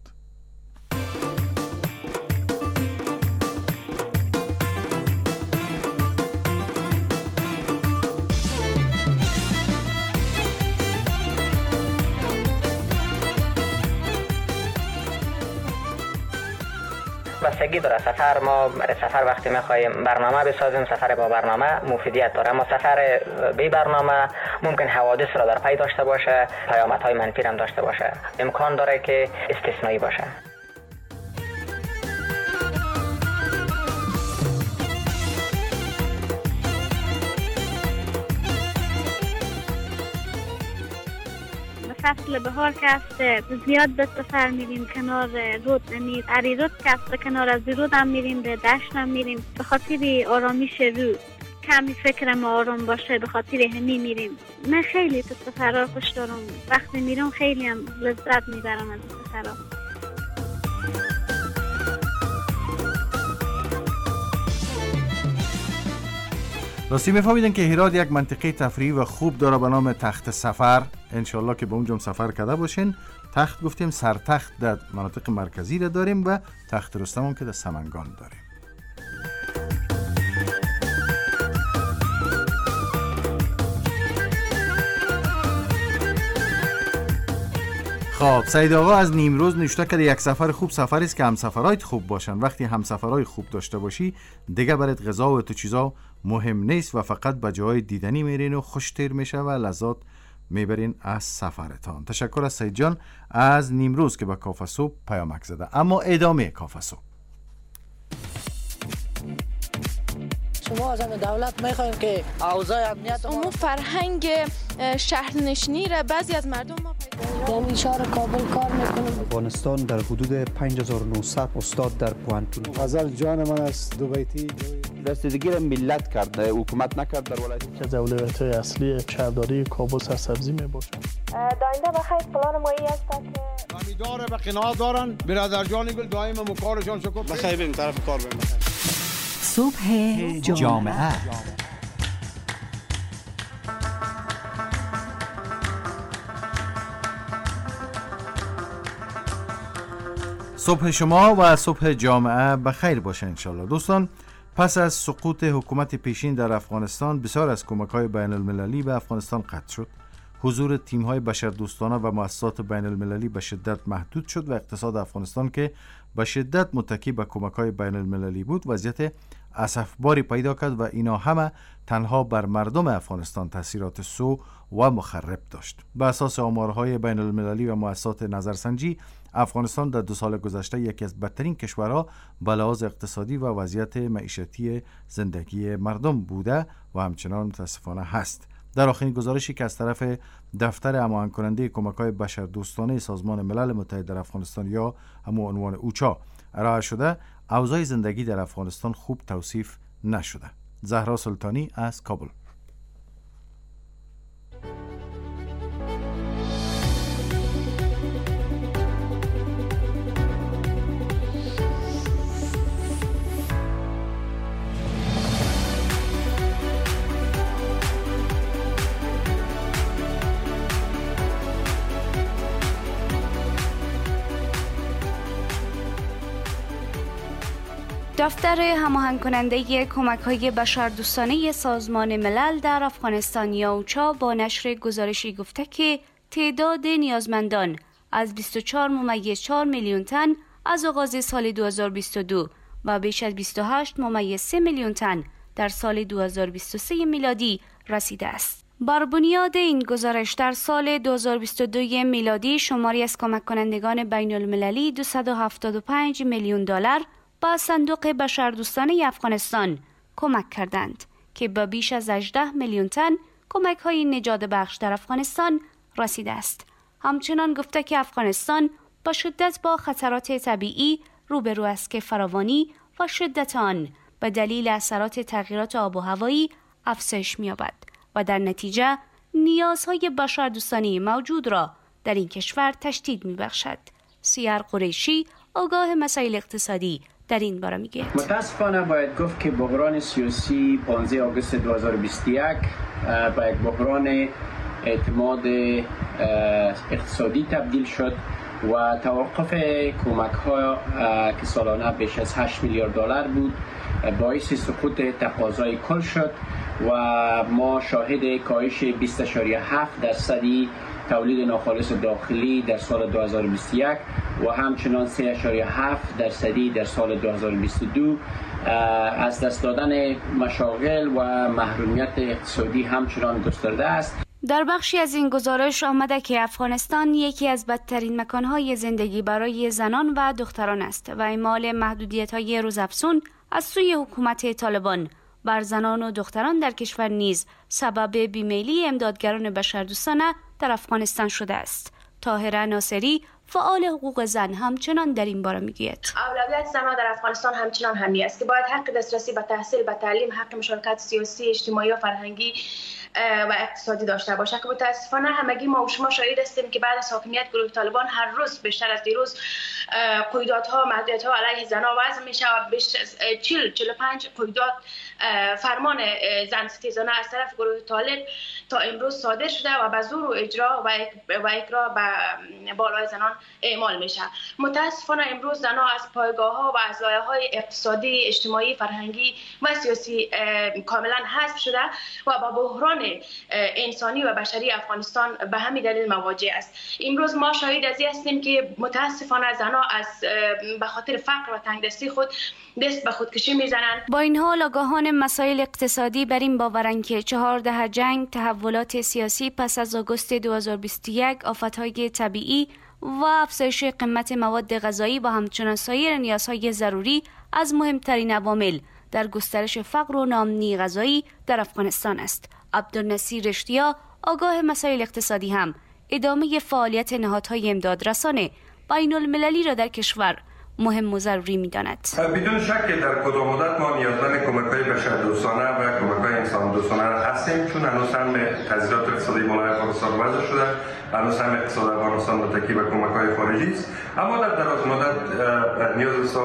بستگی داره سفر. ما برای سفر وقتی میخوایم برنامه بسازیم، سفر با برنامه مفیدیت داره، اما سفر بی برنامه ممکن حوادث را در پی داشته باشه، پیامدهای منفی هم داشته باشه، امکان داره که استثنایی باشه. فصل بهار که است زیاد به سفر میریم کنار رود، یعنی عری رود که است کنار از رود هم میریم، به دشت هم میریم به خاطر آرامش رو، کمی فکرم آرام باشه، به خاطر همی میریم. من خیلی تو سفرها خوش دارم، وقتی میرم خیلی هم لذت میبرم از سفرها. راستی میفهمیدن که هرات یک منطقه تفریحی و خوب داره به نام تخت سفر. انشالله که به اونجا سفر کرده باشین. تخت گفتیم سرتخت در مناطق مرکزی را داریم و تخت رستم هم که در سمنگان داریم. خب سعید آقا از نیمروز نوشته که یک سفر خوب سفری است که همسفرایت خوب باشن. وقتی همسفرای خوب داشته باشی دیگه برات غذا و تو چیزا مهم نیست و فقط به جای دیدنی میرین و خوش تیر میشه و لذات میبرین از سفرتان. تشکر از سعید جان از نیمروز که به کافه صبح پیامک زده. اما ادامه کافه صبح. شما از دولت میخوایم که اوضاع امنیت امور فرهنگ شهرنشینی را بعضی از مردم ما در شهر کابل کار میکنیم. افغانستان در حدود پنج هزار و نهصد استاد در پوهنتون. غزل جان من است دو بیتی رسیدگی را ملت کرد، حکومت نکرد در ولایت. از اولویت‌های اصلی شهرداری کابل سرسبزی میباشد. داینده بخیر پلان مایی است که امیدواره به قناعت دارن. برادر جان گل دائم مکارشان شکر. بخیر بریم طرف کار بریم. صبح جامعه. صبح شما و صبح جامعه بخیر باشه انشالله. دوستان پس از سقوط حکومت پیشین در افغانستان بسیار از کمک‌های بین المللی به افغانستان قطع شد. حضور تیم‌های بشردوستانه و مؤسسات بین المللی به شدت محدود شد و اقتصاد افغانستان که به شدت متکی به کمک‌های بین المللی بود وضعیت اسفباری پیدا کرد و اینا همه تنها بر مردم افغانستان تاثیرات سو و مخرب داشت. به اساس آمارهای بین المللی و مؤسسات نظرسنجی افغانستان در دو سال گذشته یکی از بدترین کشورها به لحاظ اقتصادی و وضعیت معیشتی زندگی مردم بوده و همچنان متاسفانه هست. در آخرین گزارشی که از طرف دفتر هماهنگ کننده کمک‌های بشردوستانه سازمان ملل متحد در افغانستان یا همون عنوان اوچا ارائه شده، اوضاع زندگی در افغانستان خوب توصیف نشده. زهرا سلطانی از کابل. دفتر هماهنگ کننده کمک‌های بشردوستانه سازمان ملل در افغانستان یاوچا با نشر گزارشی گفته که تعداد نیازمندان از بیست و چهار ممیز چهار میلیون تن از آغاز سال دو هزار و بیست و دو و بیش از بیست و هشت ممیز سه میلیون تن در سال دو هزار و بیست و سه میلادی رسیده است. بر بنیاد این گزارش در سال دو هزار و بیست و دو میلادی شماری از کمک کنندگان بین المللی دویست و هفتاد و پنج میلیون دلار با صندوق بشردوستانه افغانستان کمک کردند که به بیش از هجده میلیون تن کمک های نجات بخش در افغانستان رسیده است. همچنان گفته که افغانستان با شدت با خطرات طبیعی روبرو است که فراوانی و شدت آن به دلیل اثرات تغییرات آب و هوایی افزایش می‌یابد و در نتیجه نیازهای بشردوستانه موجود را در این کشور تشدید می‌بخشد. سیار قریشی آگاه مسائل اقتصادی در این باره میگه. متاسفانه باید گفت که بحران سیاسی پانزده آگوست دو هزار و بیست و یک به یک بحران اعتماد اقتصادی تبدیل شد و توقف کمک ها که سالانه بیش از هشت میلیارد دلار بود باعث سقوط تقاضای کل شد و ما شاهد کاهش بیست و هفت درصدی تولید ناخالص داخلی در سال دو هزار و بیست و یک و همچنان سه و هفت درصدی در سال دو هزار و بیست و دو از دست دادن مشاغل و محرومیت اقتصادی همچنان گسترده است. در بخشی از این گزارش آمده که افغانستان یکی از بدترین مکانهای زندگی برای زنان و دختران است و اعمال محدودیت‌های روزافزون از سوی حکومت طالبان بر زنان و دختران در کشور نیز سبب بیمیلی امدادگران بشردوستانه در افغانستان شده است. طاهره ناصری فعال حقوق زن همچنان در این باره میگوید اولویت زنان در افغانستان همچنان همین است که باید حق دسترسی به تحصیل، به تعلیم، حق مشارکت سیاسی، اجتماعی و فرهنگی و اقتصادی داشته باشه که متاسفانه همگی ما و شما شاهد هستیم که بعد از حاکمیت گروه طالبان هر روز بیشتر از دیروز قیودات‌ها، محدودیت‌ها علیه زنان وضع میشه و بیش از چهل چهل و پنج قیودات فرمان زن ستیزانه از طرف گروه طالب تا امروز صادر شده و به زور و اجرا و اکراه به بالای زنان اعمال میشه. متاسفانه امروز زنان از پایگاه‌ها و از لایه‌های اقتصادی، اجتماعی، فرهنگی و سیاسی کاملا حذف شده و با بحران انسانی و بشری افغانستان به همین دلیل مواجه است. امروز ما شاهد از این هستیم که متاسفانه زنان از به خاطر فقر و تنگدستی خود دست به خودکشی میزنند. با این حال آگاهان مسائل اقتصادی بر این باورند که چهار دهه جنگ، تحولات سیاسی پس از آگوست دو هزار و بیست و یک، آفت‌های طبیعی و افزایش قیمت مواد غذایی و همچنین سایر نیازهای ضروری از مهمترین عوامل در گسترش فقر و ناامنی غذایی در افغانستان است. عبدالنصیر اشتیا آگاه مسائل اقتصادی هم ادامه فعالیت نهادهای امدادرسان بین المللی را در کشور مهم و ضروری می‌داند. بدون شک در کوتاه مدت ما نیازمند کمک‌های بشردوستانه و کمک‌های انسان دوستانه هستیم، چون هنوز هم تغییرات اقتصادی بالای افغانستان وضع شده، هنوز هم اقتصاد افغانستان متکی به کمک‌های خارجی است، اما در دراز مدت نیاز است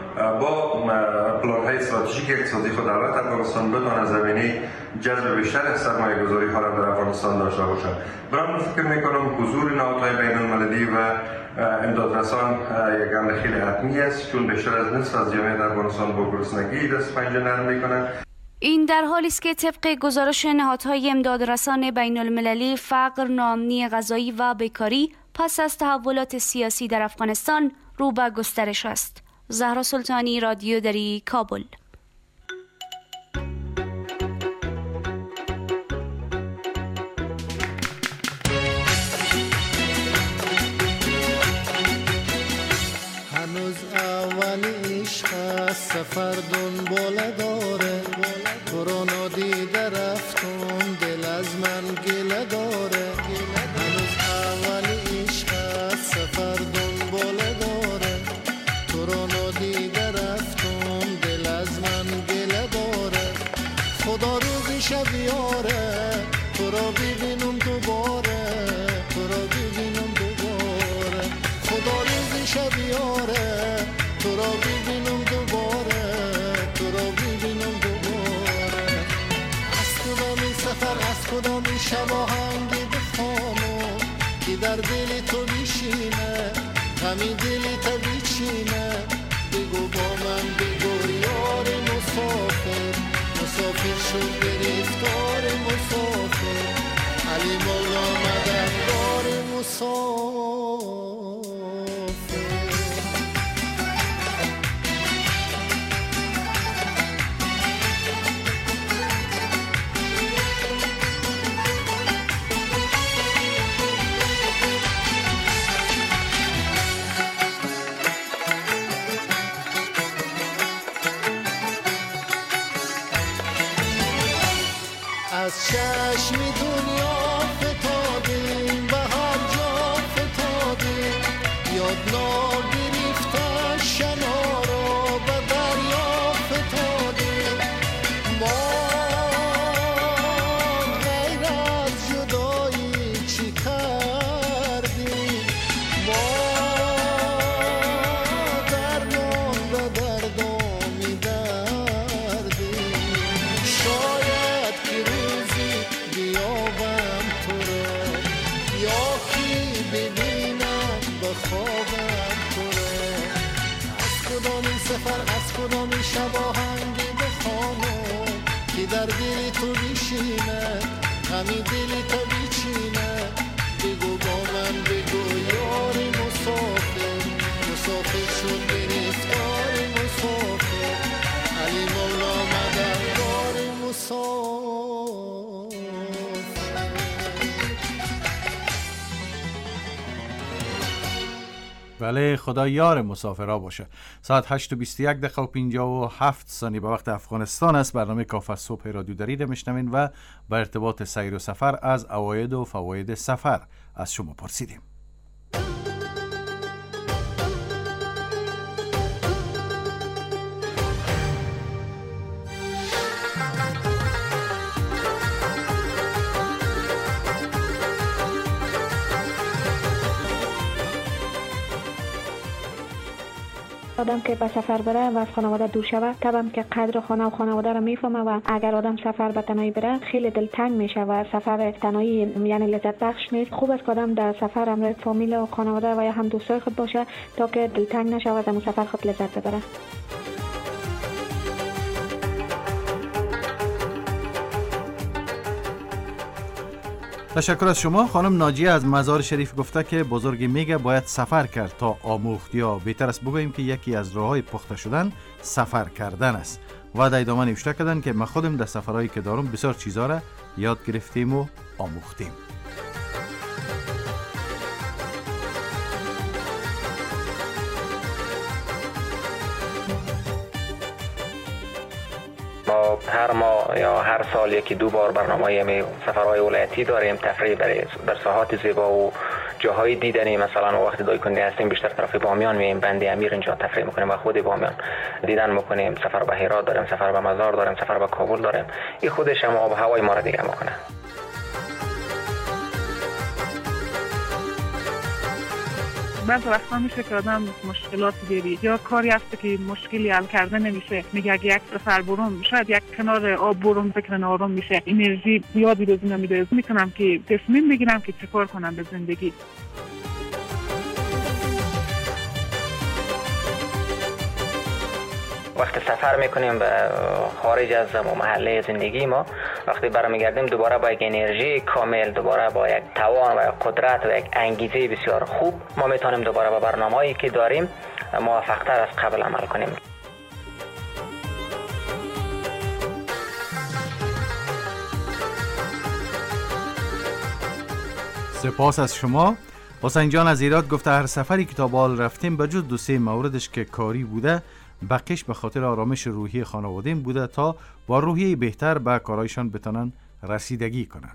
با پلان‌های استراتژیک اقتصادی خود دولت افغانستان بتواند زمینه جذب بیشتر سرمایه‌گذاری‌ها را در افغانستان داشته باشد. برای فکر می‌کنم حضور نهادهای بین‌المللی و امدادرسان یک امر خیلی حتمی است، چون بیشتر از نصف از جامعه افغانستان با گرسنگی دست پنجه نرم می‌کنند. این در حالی است که طبق گزارش نهادهای امدادرسان بین المللی فقر، ناامنی غذایی و بیکاری پس از تحولات سیاسی در افغانستان رو به گسترش است. زهرا سلطانی، رادیو دری، کابل. هنوز اول عشق سفر دنباله داره، تو رو نادیده رفتم دل از من گله داره. هنوز اول عشق سفر دنباله داره، تو رو نادیده رفتم دل از من گله داره. خدا روزی شب یاره، تو رو ببینم دوباره، تو رو ببینم دوباره. خدا روزی شب یاره، تو رو ببینم دوباره، تو رو ببینم دوباره. از کدام این سفر، از کدام این شب آهنگی بخوانم که در دل تو بیشینه، همین دلی تا بیچینه. بگو با من بگو یار مسافر مسافر شد گرفتار مسافر علی مولا مددگار مسافر. از چشم دنیا فتادیم به هر جا فتادیم یاد ناگرفته شنا را به دریا فتادیم ما غیر از جدایی چی کردیم ما درمان به دردامی دردیم شاید که بیابم تو را یا کی ببینم به خوابم تو را از کدام این سفر از کدام این شب آهنگی بخوانم که در دل تو بشینه همی دل تو بچینه بگو با من بگو یار مسافر مسافر شد گرفتار مسافر علی مولا مددگار مسافر. بله خدا یار مسافرها باشه. ساعت هشت و بیست و یک دقیقه و پنجاه و هفت ثانیه به وقت افغانستان است. برنامه کاف صبح رادیو دری را میشنوین و به ارتباط سیر و سفر از عواید و فواید سفر از شما پرسیدیم. آدم که به سفر بره و از خانواده دور شود طبعا که قدر خانه و خانواده رو میفهمه و اگر آدم سفر به تنهایی بره خیلی دلتنگ میشه و سفر تنهایی یعنی لذت بخش نیست. خوب است که آدم در سفر همراه فامیل و خانواده و یا هم دوستای خود باشه تا که دلتنگ نشه و از اون سفر خود لذت ببره. تشکر از شما. خانم ناجیه از مزار شریف گفته که بزرگی میگه باید سفر کرد تا آموخت، یا بهتر است بگوییم که یکی از راههای پخته شدن سفر کردن است. و در ادامه نوشته کردن که ما خودم در سفرهایی که دارم بسیار چیزا را یاد گرفتیم و آموختیم. ما هر ماه یا هر سال یکی دو بار برنامه سفرهای ولایتی داریم، تفریح برای در ساحات زیبا و جاهای دیدنی. مثلا وقتی دایکنده هستیم بیشتر طرف بامیان میایم، بند امیر اینجا تفریح میکنیم و خود بامیان دیدن میکنیم. سفر به هرات داریم، سفر به مزار داریم، سفر به کابل داریم. این خودش هم آب و هوای ما را دیگه میکنه. بعضی وقتا میشه که آدم مشکلات دیگه یا کاری هست که مشکلی حل کرده نمیشه، میگه اگه یک سفر برم شاید یک کنار آب برم فکر آروم میشه، انرژی زیادی به زندگی میده. میتونم که تصمیم بگیرم که چیکار کنم به زندگی. وقتی سفر میکنیم به خارج از محله زندگی ما، وقتی برمیگردیم دوباره با یک انرژی کامل، دوباره با یک توان و یک قدرت و یک انگیزه بسیار خوب ما میتونیم دوباره با برنامه‌ای که داریم موفق‌تر از قبل عمل کنیم. سپاس از شما. حسین جان از ایراد گفته هر سفری که تا بال رفتیم به جز دو سه موردش که کاری بوده، بقیش به خاطر آرامش روحی خانواده‌ام بوده تا با روحیه بهتر به کارایشان بتونن رسیدگی کنن.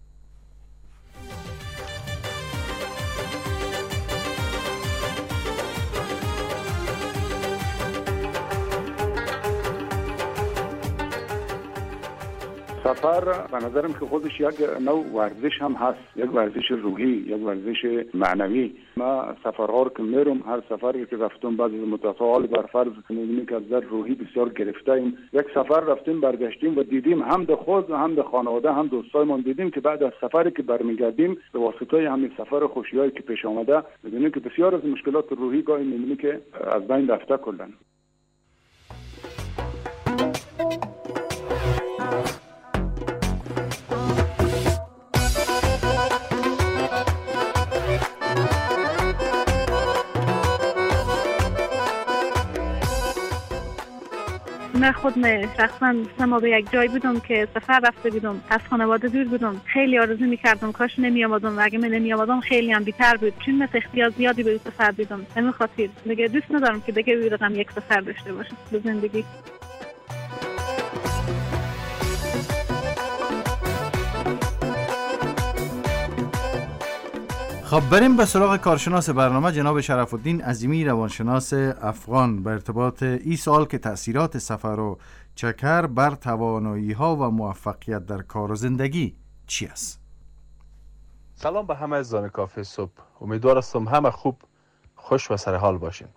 سفر به نظرم که خودش یک نوع ورزش هم هست، یک ورزش روحی، یک ورزش معنوی. ما سفرها رو که میرم، هر سفری که رفتم بعد از متفاعل بر فرض می‌بینیم که از در روحی بسیار گرفته ایم. یک سفر رفتیم برگشتیم و دیدیم هم د خود هم د خانواده هم دوستایمان دیدیم که بعد از سفری که برمیگردیم به واسطه همین سفر خوشیایی که پیش آمده می‌بینیم که بسیار از مشکلات روحی گاهی می‌بینیم که از بین رفته کلاً. من خود من شخصا سه ماه به یک جای بودم که سفر رفته بودم، از خانواده دور بودم. خیلی آرزو میکردم کاش نمی آمدم و اگه من نمی آمدم خیلی هم بی‌تر بود، چون من اختیار زیادی به سفر دیدم. همین خاطر دیگه دوست ندارم که دیگه بگم یک سفر داشته باشم به زندگی. خب بریم به سراغ کارشناس برنامه جناب شرف الدین عظیمی، روانشناس افغان، به ارتباط این سوال که تأثیرات سفر و چکر بر توانایی ها و موفقیت در کار و زندگی چی است؟ سلام به همه عزیزان کافه صبح. امیدوار هستم همه خوب، خوش و سر حال باشین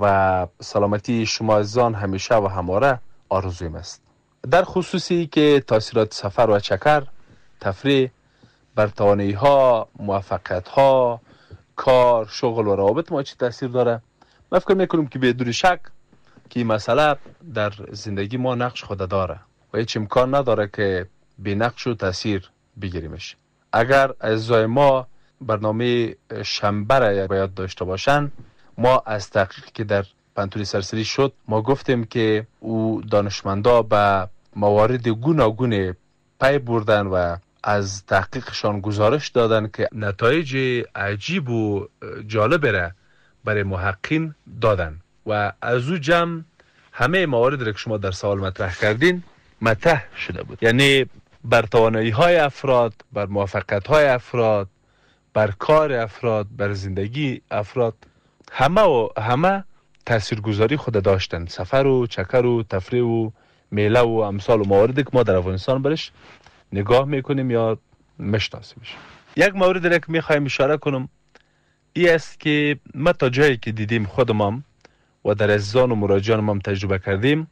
و سلامتی شما عزیزان همیشه و همواره آرزویم است. در خصوصی که تأثیرات سفر و چکر، تفریح بر توانایی ها، موفقیت ها، کار، شغل و روابط ما چی تاثیر داره؟ ما فکر میکنم که بدون شک که این مسئله در زندگی ما نقش خود داره و هیچ امکان نداره که بی نقش و تاثیر بگیریمش. اگر اعضای ما برنامه شنبه را باید داشته باشن، ما از تحقیق که در پنتوری سرسری شد ما گفتیم که او دانشمندا به موارد گوناگون پی بردن و از تحقیقشان گزارش دادن که نتایج عجیب و جالب را برای محققین دادن و از او جمع همه موارد را که شما در سوال مطرح کردین مطرح شده بود. یعنی بر توانایی های افراد، بر موفقیت های افراد، بر کار افراد، بر زندگی افراد، همه و همه تاثیرگذاری خود داشتن. سفر و چکر و تفریح و میله و امثال و مواردی که ما در افغانستان برش نگاه میکنیم یا مشناسیمش. یک مورد را که میخوایم اشاره کنم این است که ما تا جایی که دیدیم خودمم و در عزیزان و مراجعان هم تجربه کردیم،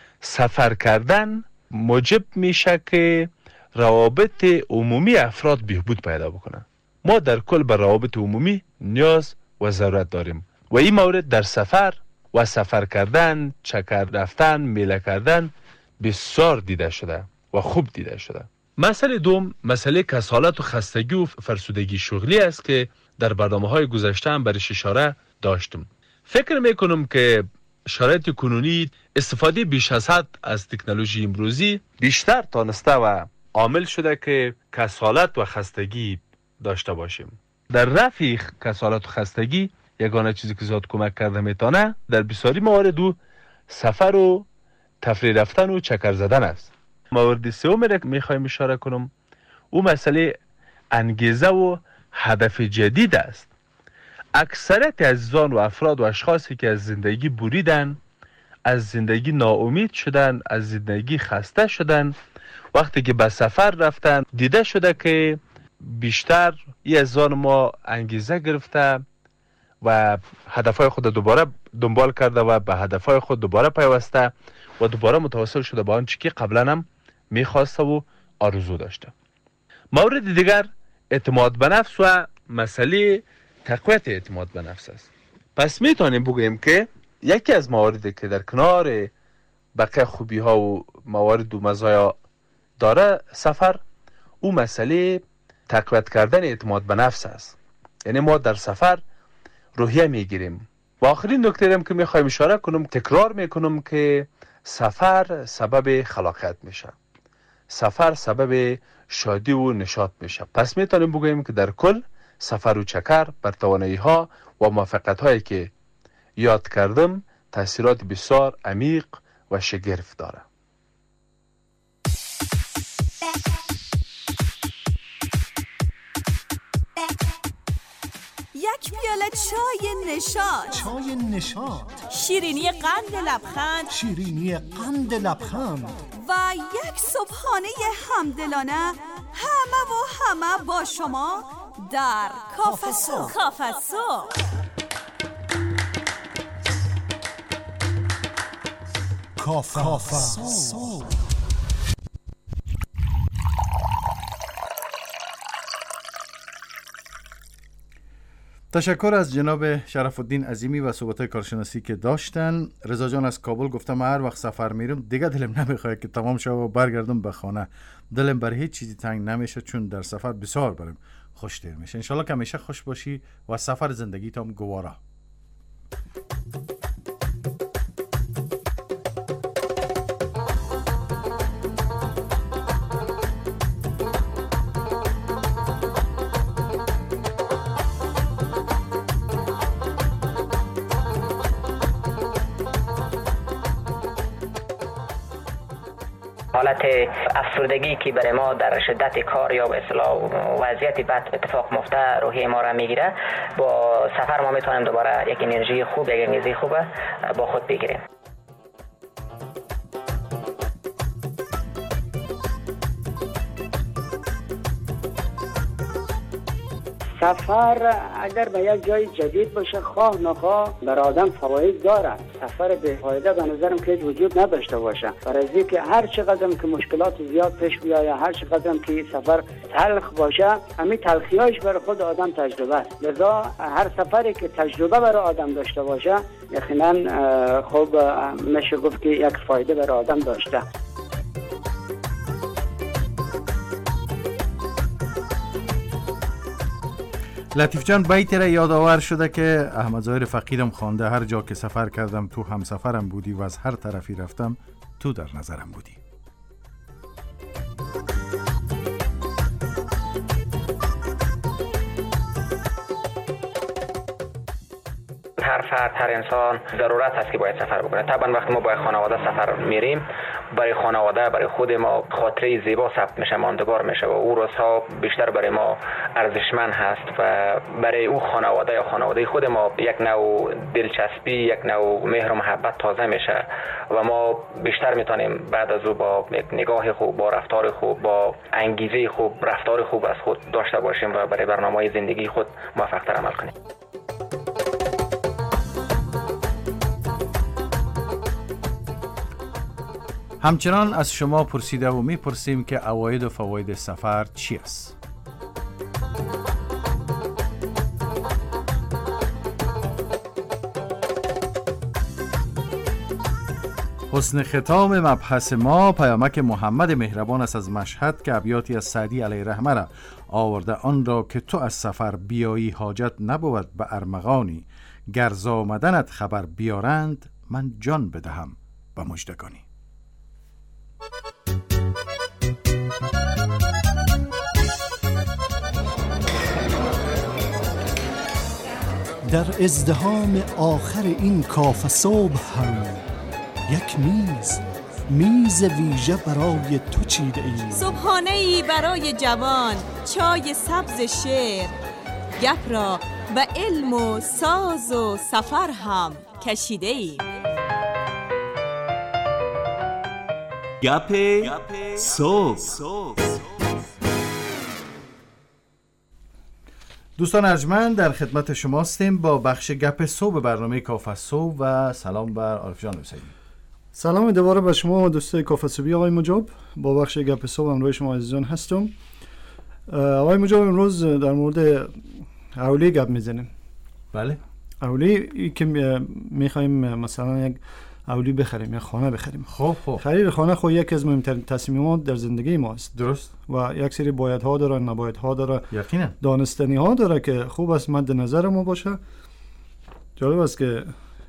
سفر کردن موجب میشه که روابط عمومی افراد بهبود پیدا بکنن. ما در کل به روابط عمومی نیاز و ضرورت داریم و این مورد در سفر و سفر کردن، چکر رفتن، میله کردن بسیار دیده شده و خوب دیده شده. مسئله دوم مسئله کسالت و خستگی و فرسودگی شغلی است که در برنامه‌های گذشته هم برش اشاره داشتم. فکر میکنم که شرایط کنونی استفاده بیش از حد از تکنولوژی امروزی بیشتر تانسته و عامل شده که کسالت و خستگی داشته باشیم. در رفع کسالت و خستگی یگانه چیزی که زیاد کمک کرده میتونه در بسیاری موارد او سفر و تفریح رفتن و چکر زدن است. مورد سوم را که میخوایم اشاره کنم او مسئله انگیزه و هدف جدید است. اکثریت عزیزان و افراد و اشخاصی که از زندگی بریدن، از زندگی ناامید شدن، از زندگی خسته شدن، وقتی که به سفر رفتن دیده شده که بیشتر این عزیزان ما انگیزه گرفته و هدفهای خود دوباره دنبال کرده و به هدفهای خود دوباره پیوسته و دوباره متواصل شده با آنچه که قبلا هم میخواسته و آرزو داشته. مورد دیگر اعتماد به نفس و مسئله تقویت اعتماد به نفس است. پس میتونیم بگوییم که یکی از مواردی که در کنار بقیه خوبی ها و موارد و مزایا داره سفر، او مسئله تقویت کردن اعتماد به نفس است. یعنی ما در سفر روحیه میگیریم. و آخرین نکته هم که میخوایم اشاره کنم، تکرار میکنم که سفر سبب خلاقیت میشه، سفر سبب شادی و نشاط میشه. پس میتونیم بگوییم که در کل سفر و چکر بر توانایی ها و موفقیت هایی که یاد کردم تاثیرات بسیار عمیق و شگرف داره. یک پیاله چای نشاط، چای نشاط، شیرینی قند لبخند، شیرینی قند لبخند و یک صبحانه همدلانه، همه و همه با شما در کافه صبح. کافه صبح کافه صبح. تشکر از جناب شرف الدین عظیمی و صحبت‌های کارشناسی که داشتن. رضا جان از کابل گفته من هر وقت سفر میرم دیگه دلم نمیخواد که تمام شه و برگردم به خانه. دلم بر هیچ چیزی تنگ نمیشه چون در سفر بسیار برم خوش‌دل میشه. انشالله که همیشه خوش باشی و سفر زندگیت هم گوارا. حالت افسردگی که برای ما در شدت کار یا به اصطلاح وضعیت بد اتفاق میفته روحی ما را میگیره، با سفر ما میتونیم دوباره یک انرژی خوب، یک انگیزه خوب با خود بگیریم. سفر اگر به یک جای جدید باشه خواه نخواه بر آدم فواید دارد. سفر به فایده به نظرم که وجود نداشته باشه. برای اینکه هر چقدر که مشکلات زیاد پیش بیاید، هر چقدر که سفر تلخ باشه، همین تلخیاش برای خود آدم تجربه است. لذا هر سفری که تجربه برای آدم داشته باشه یقینا خوب میشه گفت که یک فایده برای آدم داشته. لطیف جان بیت را یادآور شده که احمد ظاهر فقیرم خوانده: هر جا که سفر کردم تو هم سفرم بودی و از هر طرفی رفتم تو در نظرم بودی. هر فرد، هر انسان ضرورت هست که باید سفر بکنه. طبعا وقتی ما با خانواده سفر میریم، برای خانواده، برای خود ما خاطره زیبا ثبت میشه، ماندگار میشه و او روزها بیشتر برای ما ارزشمند هست و برای او خانواده یا خانواده خود ما یک نوع دلچسبی، یک نوع مهر و محبت تازه میشه و ما بیشتر میتونیم بعد از او با یک نگاه خوب، با رفتار خوب، با انگیزه خوب، رفتار خوب از خود داشته باشیم و برای برنامه زندگی خود موفق‌تر عمل کنیم. همچنان از شما پرسیده و میپرسیم که عواید و فواید سفر چی است؟ حسن ختام مبحث ما پیامک محمد مهربان است از مشهد که ابیاتی از سعدی علیه رحمه را آورده: آن را که تو از سفر بیایی حاجت نبود به ارمغانی، گر ز آمدنت خبر بیارند من جان بدهم به مژدگانی. در ازدحام آخر این کافه صبح هم یک میز میز ویژه برای تو چیده ایم. صبحانه ای برای جوان، چای سبز شعر، گپ را به علم و ساز و سفر هم کشیده ایم. گپ صبح. دوستان ارجمند، در خدمت شما هستیم با بخش گپ صبح برنامه کافه صبح و سلام بر عارف جان حسینی. سلام دوباره به شما دوستای کافه صبحی آقای مجاب. با بخش گپ صبح همراه شما عزیزان هستم. آقای مجاب امروز در مورد اولی گپ میزنیم. بله. اولی که میخوایم مثلا یک اولی بخریم یا خانه بخریم. خب خب خرید خانه خو یکی از مهمترین تصمیمات در زندگی ماست. درست. و یک سری بایدها داره، نبایدها داره، یقینا دانستنی ها داره که خوب است مد نظر ما باشه. جالب است که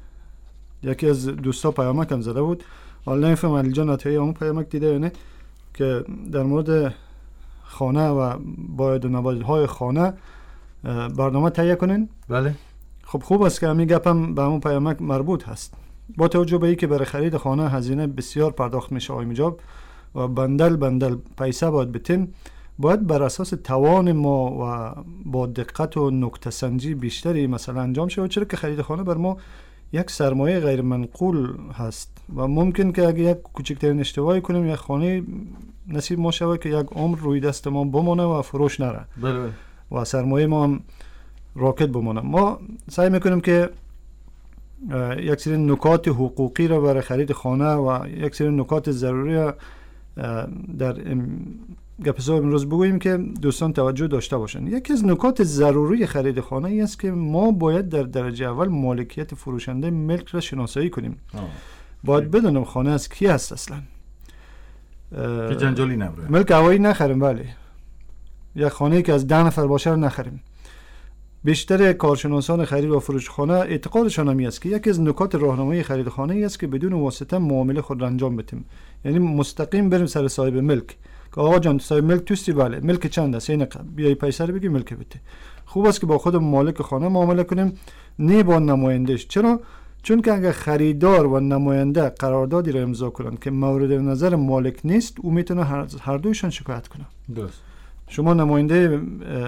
یکی از دوستا پیامکم زده بود، حالا نمیفهم علی جان عطیه همون پیامک دیده یا نه، که در مورد خانه و باید و نبایدهای خانه برنامه تهیه کنین. بله. خب خوب است که همین گپم به همون پیامک مربوط هست. با توجه به اینکه برای خرید خانه هزینه بسیار پرداخت میشه آقای مجاب و بندل بندل پیسه باید بتیم، باید بر اساس توان ما و با دقت و نکته سنجی بیشتری مثلا انجام شود، چرا که خرید خانه بر ما یک سرمایه غیر منقول هست و ممکن که اگه یک کوچکترین اشتباهی کنیم یک خانه نصیب ما شود که یک عمر روی دست ما بمانه و فروش نره. بله بله. و سرمایه ما هم راکت بمانه. ما سعی میکنیم که یک سری نکات حقوقی را برای خرید خانه و یک سری نکات ضروری را در گپ صبح امروز بگوییم که دوستان توجه داشته باشند. یکی از نکات ضروری خرید خانه ای است که ما باید در درجه اول مالکیت فروشنده ملک را شناسایی کنیم. آه. باید بدونم خانه از کی هست اصلا، که جنجالی نبره. ملک هوایی نخریم. بله. یک خانه‌ای که از ده نفر باشه رو نخریم. بیشتر کارشناسان خرید و فروش خانه اعتقادشان هم است که یکی از نکات راهنمایی خرید خانه ای است که بدون واسطه معامله خود را انجام بدیم، یعنی مستقیم بریم سر صاحب ملک که آقا جان صاحب ملک توستی؟ بله. ملک چند است؟ این بیای پیسه رو بگی ملک بده. خوب است که با خود مالک خانه معامله کنیم، نه با نمایندش. چرا؟ چون که اگر خریدار و نماینده قراردادی را امضا کنند که مورد نظر مالک نیست، او میتونه هر, هر دویشان شکایت کنه. درست. شما نماینده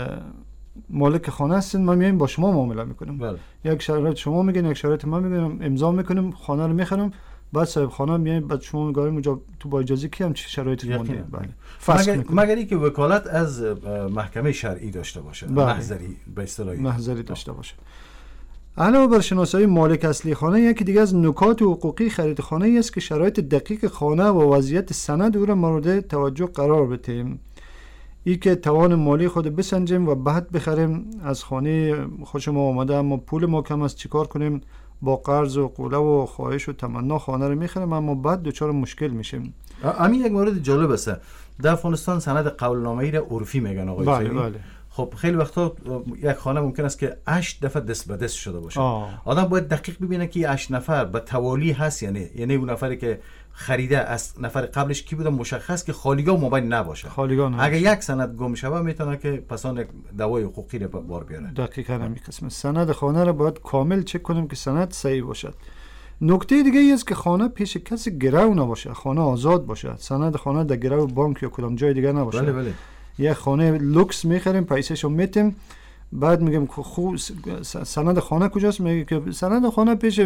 مالک خانه هستین، ما میایم با شما معامله میکنیم. بله. یک شرایط شما میگین، یک شرایط ما میگیم، امضا میکنیم، خانه رو میخرم، بعد صاحب خانه میایم، بعد شما میگین اونجا تو با اجازه کی هم چه شرایطی مونده. بله. مگر مگر اینکه وکالت از محکمه شرعی داشته باشه، بله. محضری به اصطلاح محضری داشته باشه. علاوه بر شناسایی مالک اصلی خانه، یکی دیگه از نکات حقوقی خرید خانه است که شرایط دقیق خانه و وضعیت سند او را مورد توجه قرار بدهیم. ای که توان مالی خود بسنجیم و بعد بخریم. از خانه خوش ما آمده اما پول ما کم است، چیکار کنیم؟ با قرض و قوله و خواهش و تمنا خانه رو میخریم اما بعد دچار مشکل میشیم. همین یک مورد جالب است. در افغانستان سند قولنامه‌ای را عرفی میگن آقای بله بله. خب خیلی وقتا یک خانه ممکن است که هشت دفعه دست به دست شده باشه. آه. آدم باید دقیق ببینه که هشت نفر به توالی هست، یعنی یعنی اون نفری که خریده از نفر قبلش کی بوده مشخص که خالیگاه موبایل نباشه. خالیگاه نباشه. اگه یک سند گم شوه میتونه که پسان یک دعوای حقوقی رو بار بیاره. دقیقاً همین قسمه. سند خانه رو باید کامل چک کنیم که سند صحیح باشد. نکته دیگه ای است که خانه پیش کسی گرو نباشه، خانه آزاد باشه. سند خانه در گرو بانک یا کدام جای دیگه نباشه. بله بله. یک خانه لوکس میخریم، پیسه‌شو میتیم، بعد میگم خو سند خانه کجاست؟ میگه که سند خانه پیش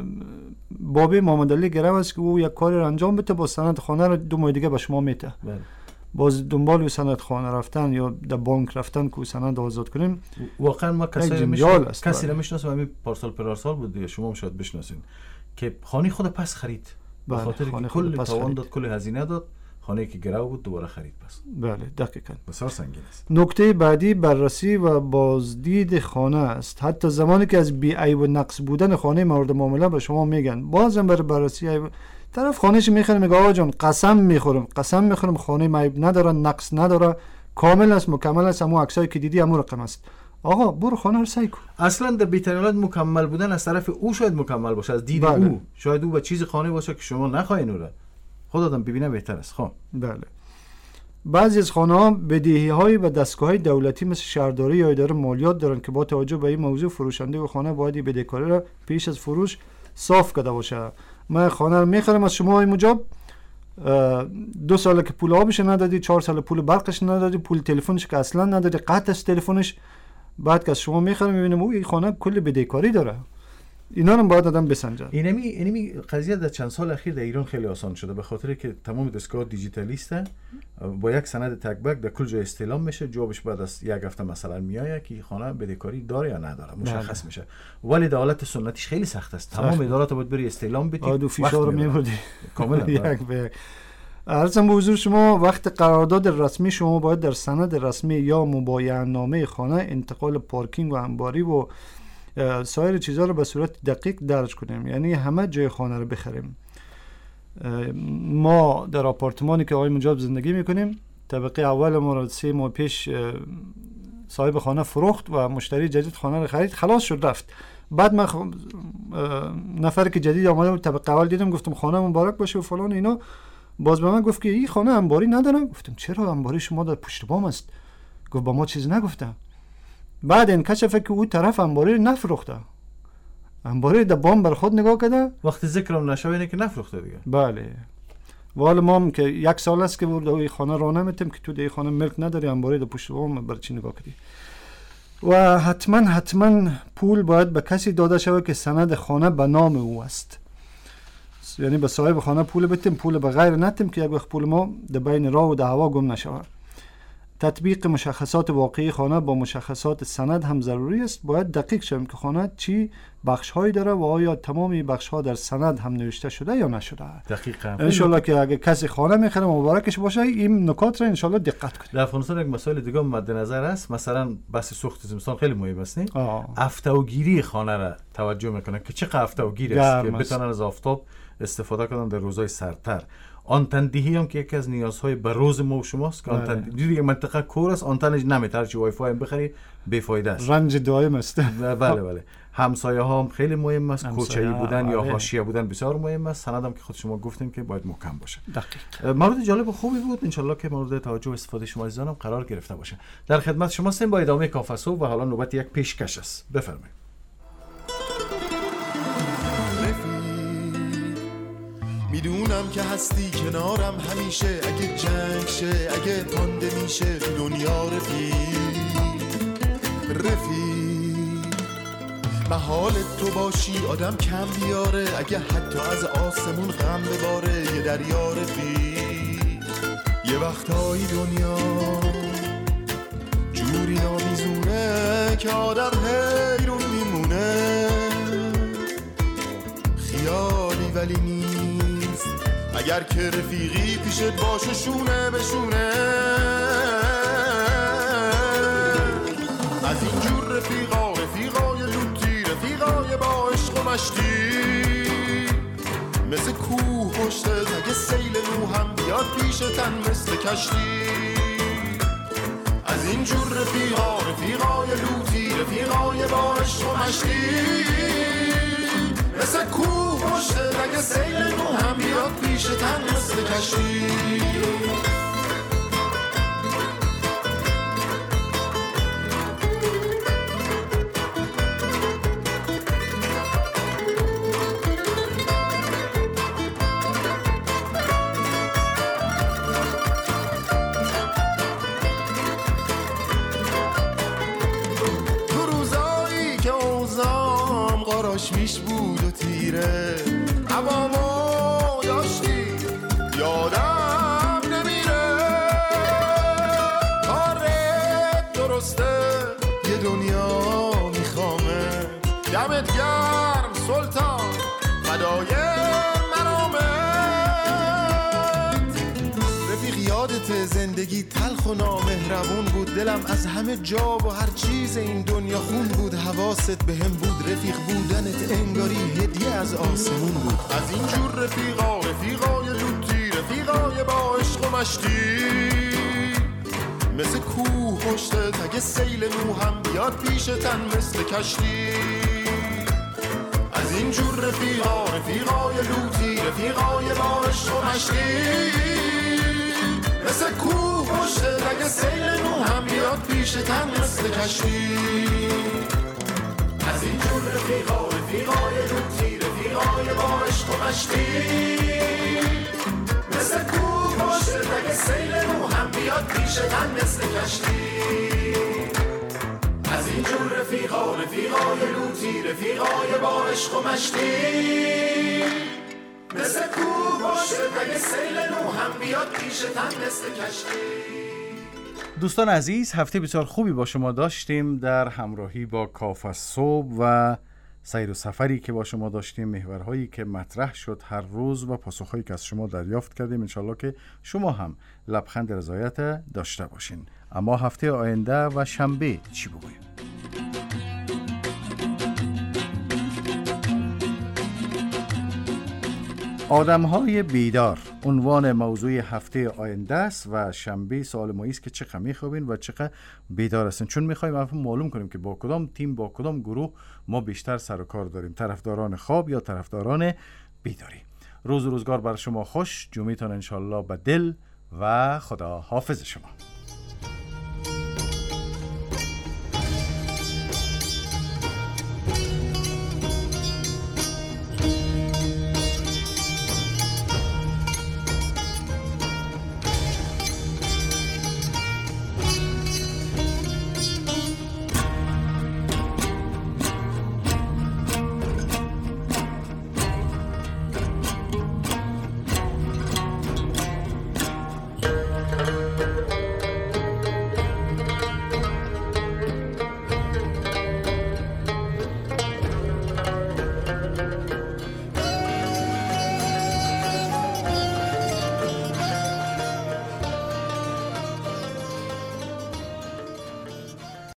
بابی محمد علی گرو است که او یک کاری رو انجام بده، با سند خانه رو دو ماه دیگه به شما میده. بله. باز دنبال سند خانه رفتن یا در بانک رفتن که سند آزاد کنیم. واقعا ما کسایی میشناسیم، کسی رو میشناسیم، همین پارسال پرارسال بود دیگه، شما هم شاید بشناسین که خانه خود پس خرید. به خاطر که کل توان داد، کل هزینه داد، خانه‌ای که گرو بود دوباره خرید پس. بله دقیقاً. بسیار سنگین است. نکته بعدی بررسی و بازدید خانه است. حتی زمانی که از بی عیب و نقص بودن خانه مورد معامله به شما میگن، بازم برای بررسی عیب طرف خانه‌ش میخره، میگه آقا جان قسم میخورم قسم میخورم خانه عیب نداره، نقص نداره، کامل است، مکمل است، همون عکسایی که دیدی همون رقم است. آقا برو خانه رو سعی کن. اصلا در بهترین حالت مکمل بودن از طرف او شاید مکمل باشه، از دید بله. او شاید او به چیز خانه باشه که شما نخواهید اون را. خود آدم ببینه بهتر است. خب بله. بعضی از خانه‌ها بدهی‌های و دستگاه‌های دولتی مثل شهرداری یا اداره مالیات دارند که با توجه به این موضوع فروشنده و خانه باید بدهکاری را پیش از فروش صاف کرده باشه. من خانه رو می‌خرم از شما این مجاب، دو سال که پول آبش ندادی، چهار سال پول برقش ندادی، پول تلفنش که اصلا ندادی، قطع از تلفنش، بعد که از شما می‌خرم می‌بینم او این خانه کل بدهکاری داره. اینا رو باید آدم بسنجه. اینمی اینمی قضیه در چند سال اخیر در ایران خیلی آسان شده، به خاطر که تمام دستگاه دیجیتالیسته، با یک سند تک بک در کل جای استعلام میشه، جوابش بعد از یک هفته مثلا میایه که خانه بدهکاری داره یا نداره مشخص بله. میشه. ولی در حالت سنتیش خیلی سخت است. تمام ادارات باید بری استعلام بدی، آدو فشار رو میبردی کاملا. یک به عرضم به حضور شما، وقت قرارداد رسمی شما باید در سند رسمی یا مبایعه نامه خانه انتقال پارکینگ و انباری و سایر چیزها رو به صورت دقیق درج کنیم، یعنی همه جای خانه رو بخریم. ما در آپارتمانی که آقای مجاب زندگی میکنیم، طبقه اول ما رو سه ماه پیش صاحب خانه فروخت و مشتری جدید خانه رو خرید، خلاص شد رفت. بعد من خ... نفر که جدید آمده بود طبقه اول دیدم، گفتم خانه مبارک باشه و فلان اینا. باز به من گفت که این خانه انباری نداره. گفتم چرا؟ انباری شما در پشت بام است. گفت با ما چیز نگفتم. بعد این کشفه که او طرف انباری نفروخته، انباری در بام بر خود نگاه کرده. وقتی ذکرم نشوه اینه که نفروخته دیگه. بله. والا ما هم که یک سال است که برده این خانه را نمیتیم که تو در خانه ملک نداری، انباری در پشت بام بر چی نگاه کردی. و حتما حتما پول باید به کسی داده شود که سند خانه به نام او است، یعنی به صاحب خانه پول بتیم، پول به غیر نتیم که یک وقت پول ما در بین راه و در هوا گم نشود. تطبیق مشخصات واقعی خانه با مشخصات سند هم ضروری است. باید دقیق شویم که خانه چی بخش‌هایی داره و آیا تمامی بخش‌ها در سند هم نوشته شده یا نشده. دقیقاً. ان شاء الله که اگه کسی خانه می‌خره مبارکش باشه، این نکات را ان شاء الله دقت کنید. در افغانستان یک مسائل دیگه مد نظر است، مثلا بحث سوخت زمستان خیلی مهم است. نه افتاوگیری خانه را توجه میکنه که چقدر افتاوگیر است که بتونن از آفتاب استفاده کنن در روزهای سردتر. آنتندهی هم که یکی از نیازهای بروز ما و شماست که آنتن دیگه منطقه کور است، آنتنش نمیتر چی وای فای هم بخری بیفایده است، رنج دائم است. بله بله. همسایه ها هم خیلی مهم است، کوچه‌ای بودن یا حاشیه بودن بسیار مهم است. سند هم که خود شما گفتیم که باید محکم باشه. دقیق. مورد جالب و خوبی بود، ان شاء الله که مورد توجه و استفاده شما عزیزانم قرار گرفته باشه. در خدمت شما هستیم با ادامه کافه صبح و حالا نوبت یک پیشکش است. بفرمایید. میدونم که هستی کنارم همیشه، اگه جنگ شه اگه پانده میشه تو دنیا رفیق رفیق. محال تو باشی آدم کم بیاره، اگه حتی از آسمون غم بباره یه دریا رفیق. یه وقتایی دنیا جوری نامیزونه که آدم حیرون میمونه، خیالی ولی نیست اگر که رفیقی پیشت باشه شونه بشونه. از اینجور رفیقا، رفیقای لوتی، رفیقای با عشق و مشتی، مثل کوه پشت اگه سیل نو هم بیاد پیشتن مثل کشتی. از اینجور رفیقا، رفیقای لوتی، رفیقای با عشق و مشتی، مثل کوه پشت اگه سیل نو هم بیاد پیشتن مثل کشتی. میش بود و تیره عوامو داشتی یادم نمیره، کارت درسته یه دنیا میخوامه، دمت گرم سلطان فدای مرامت. رفیق یادت زندگی تلخ و نامهربون بود، دلم از همه جا و هر چیز این دنیا خون بود، حواست به هم بود، رفیق بودنت انگاری هدیه از آسمون بود. از اینجور رفیقا، رفیقای لوتی، رفیقای با عشق و مشتی، مثل کوه پشتت اگه سیل نو هم بیاد پیشتن مثل کشتی. از اینجور رفیقا، رفیقای لوتی، رفیقای با عشق و مشتی، مثل کوه پشتت اگه سیل نو هم بیاد پیشتن مثل کشتی. از اینجور رفیقا، رفیقای لوتی، رفیقای با عشق و مشتی، مثل کوه پشتت اگه سیل نو هم بیاد پیشتن مثل کشتی. از اینجور رفیقا، رفیقای لوتی، رفیقای با عشق و مشتی، مثل کوه پشتت اگه سیل نو هم بیاد پیشتن مثل کشتی. دوستان عزیز، هفته بسیار خوبی با شما داشتیم در همراهی با کاف صبح و سیر و سفری که با شما داشتیم، محورهایی که مطرح شد هر روز و پاسخهایی که از شما دریافت کردیم. انشالله که شما هم لبخند رضایت داشته باشین. اما هفته آینده و شنبه چی بگویم؟ آدم‌های بیدار عنوان موضوع هفته آینده است و شنبه سوال ما است که چقدر میخوابین و چقدر بیدار هستین، چون میخوایم معلوم کنیم که با کدام تیم، با کدام گروه ما بیشتر سر و کار داریم، طرفداران خواب یا طرفداران بیداری. روز و روزگار بر شما خوش، جمعیتان انشالله به دل و خدا حافظ شما.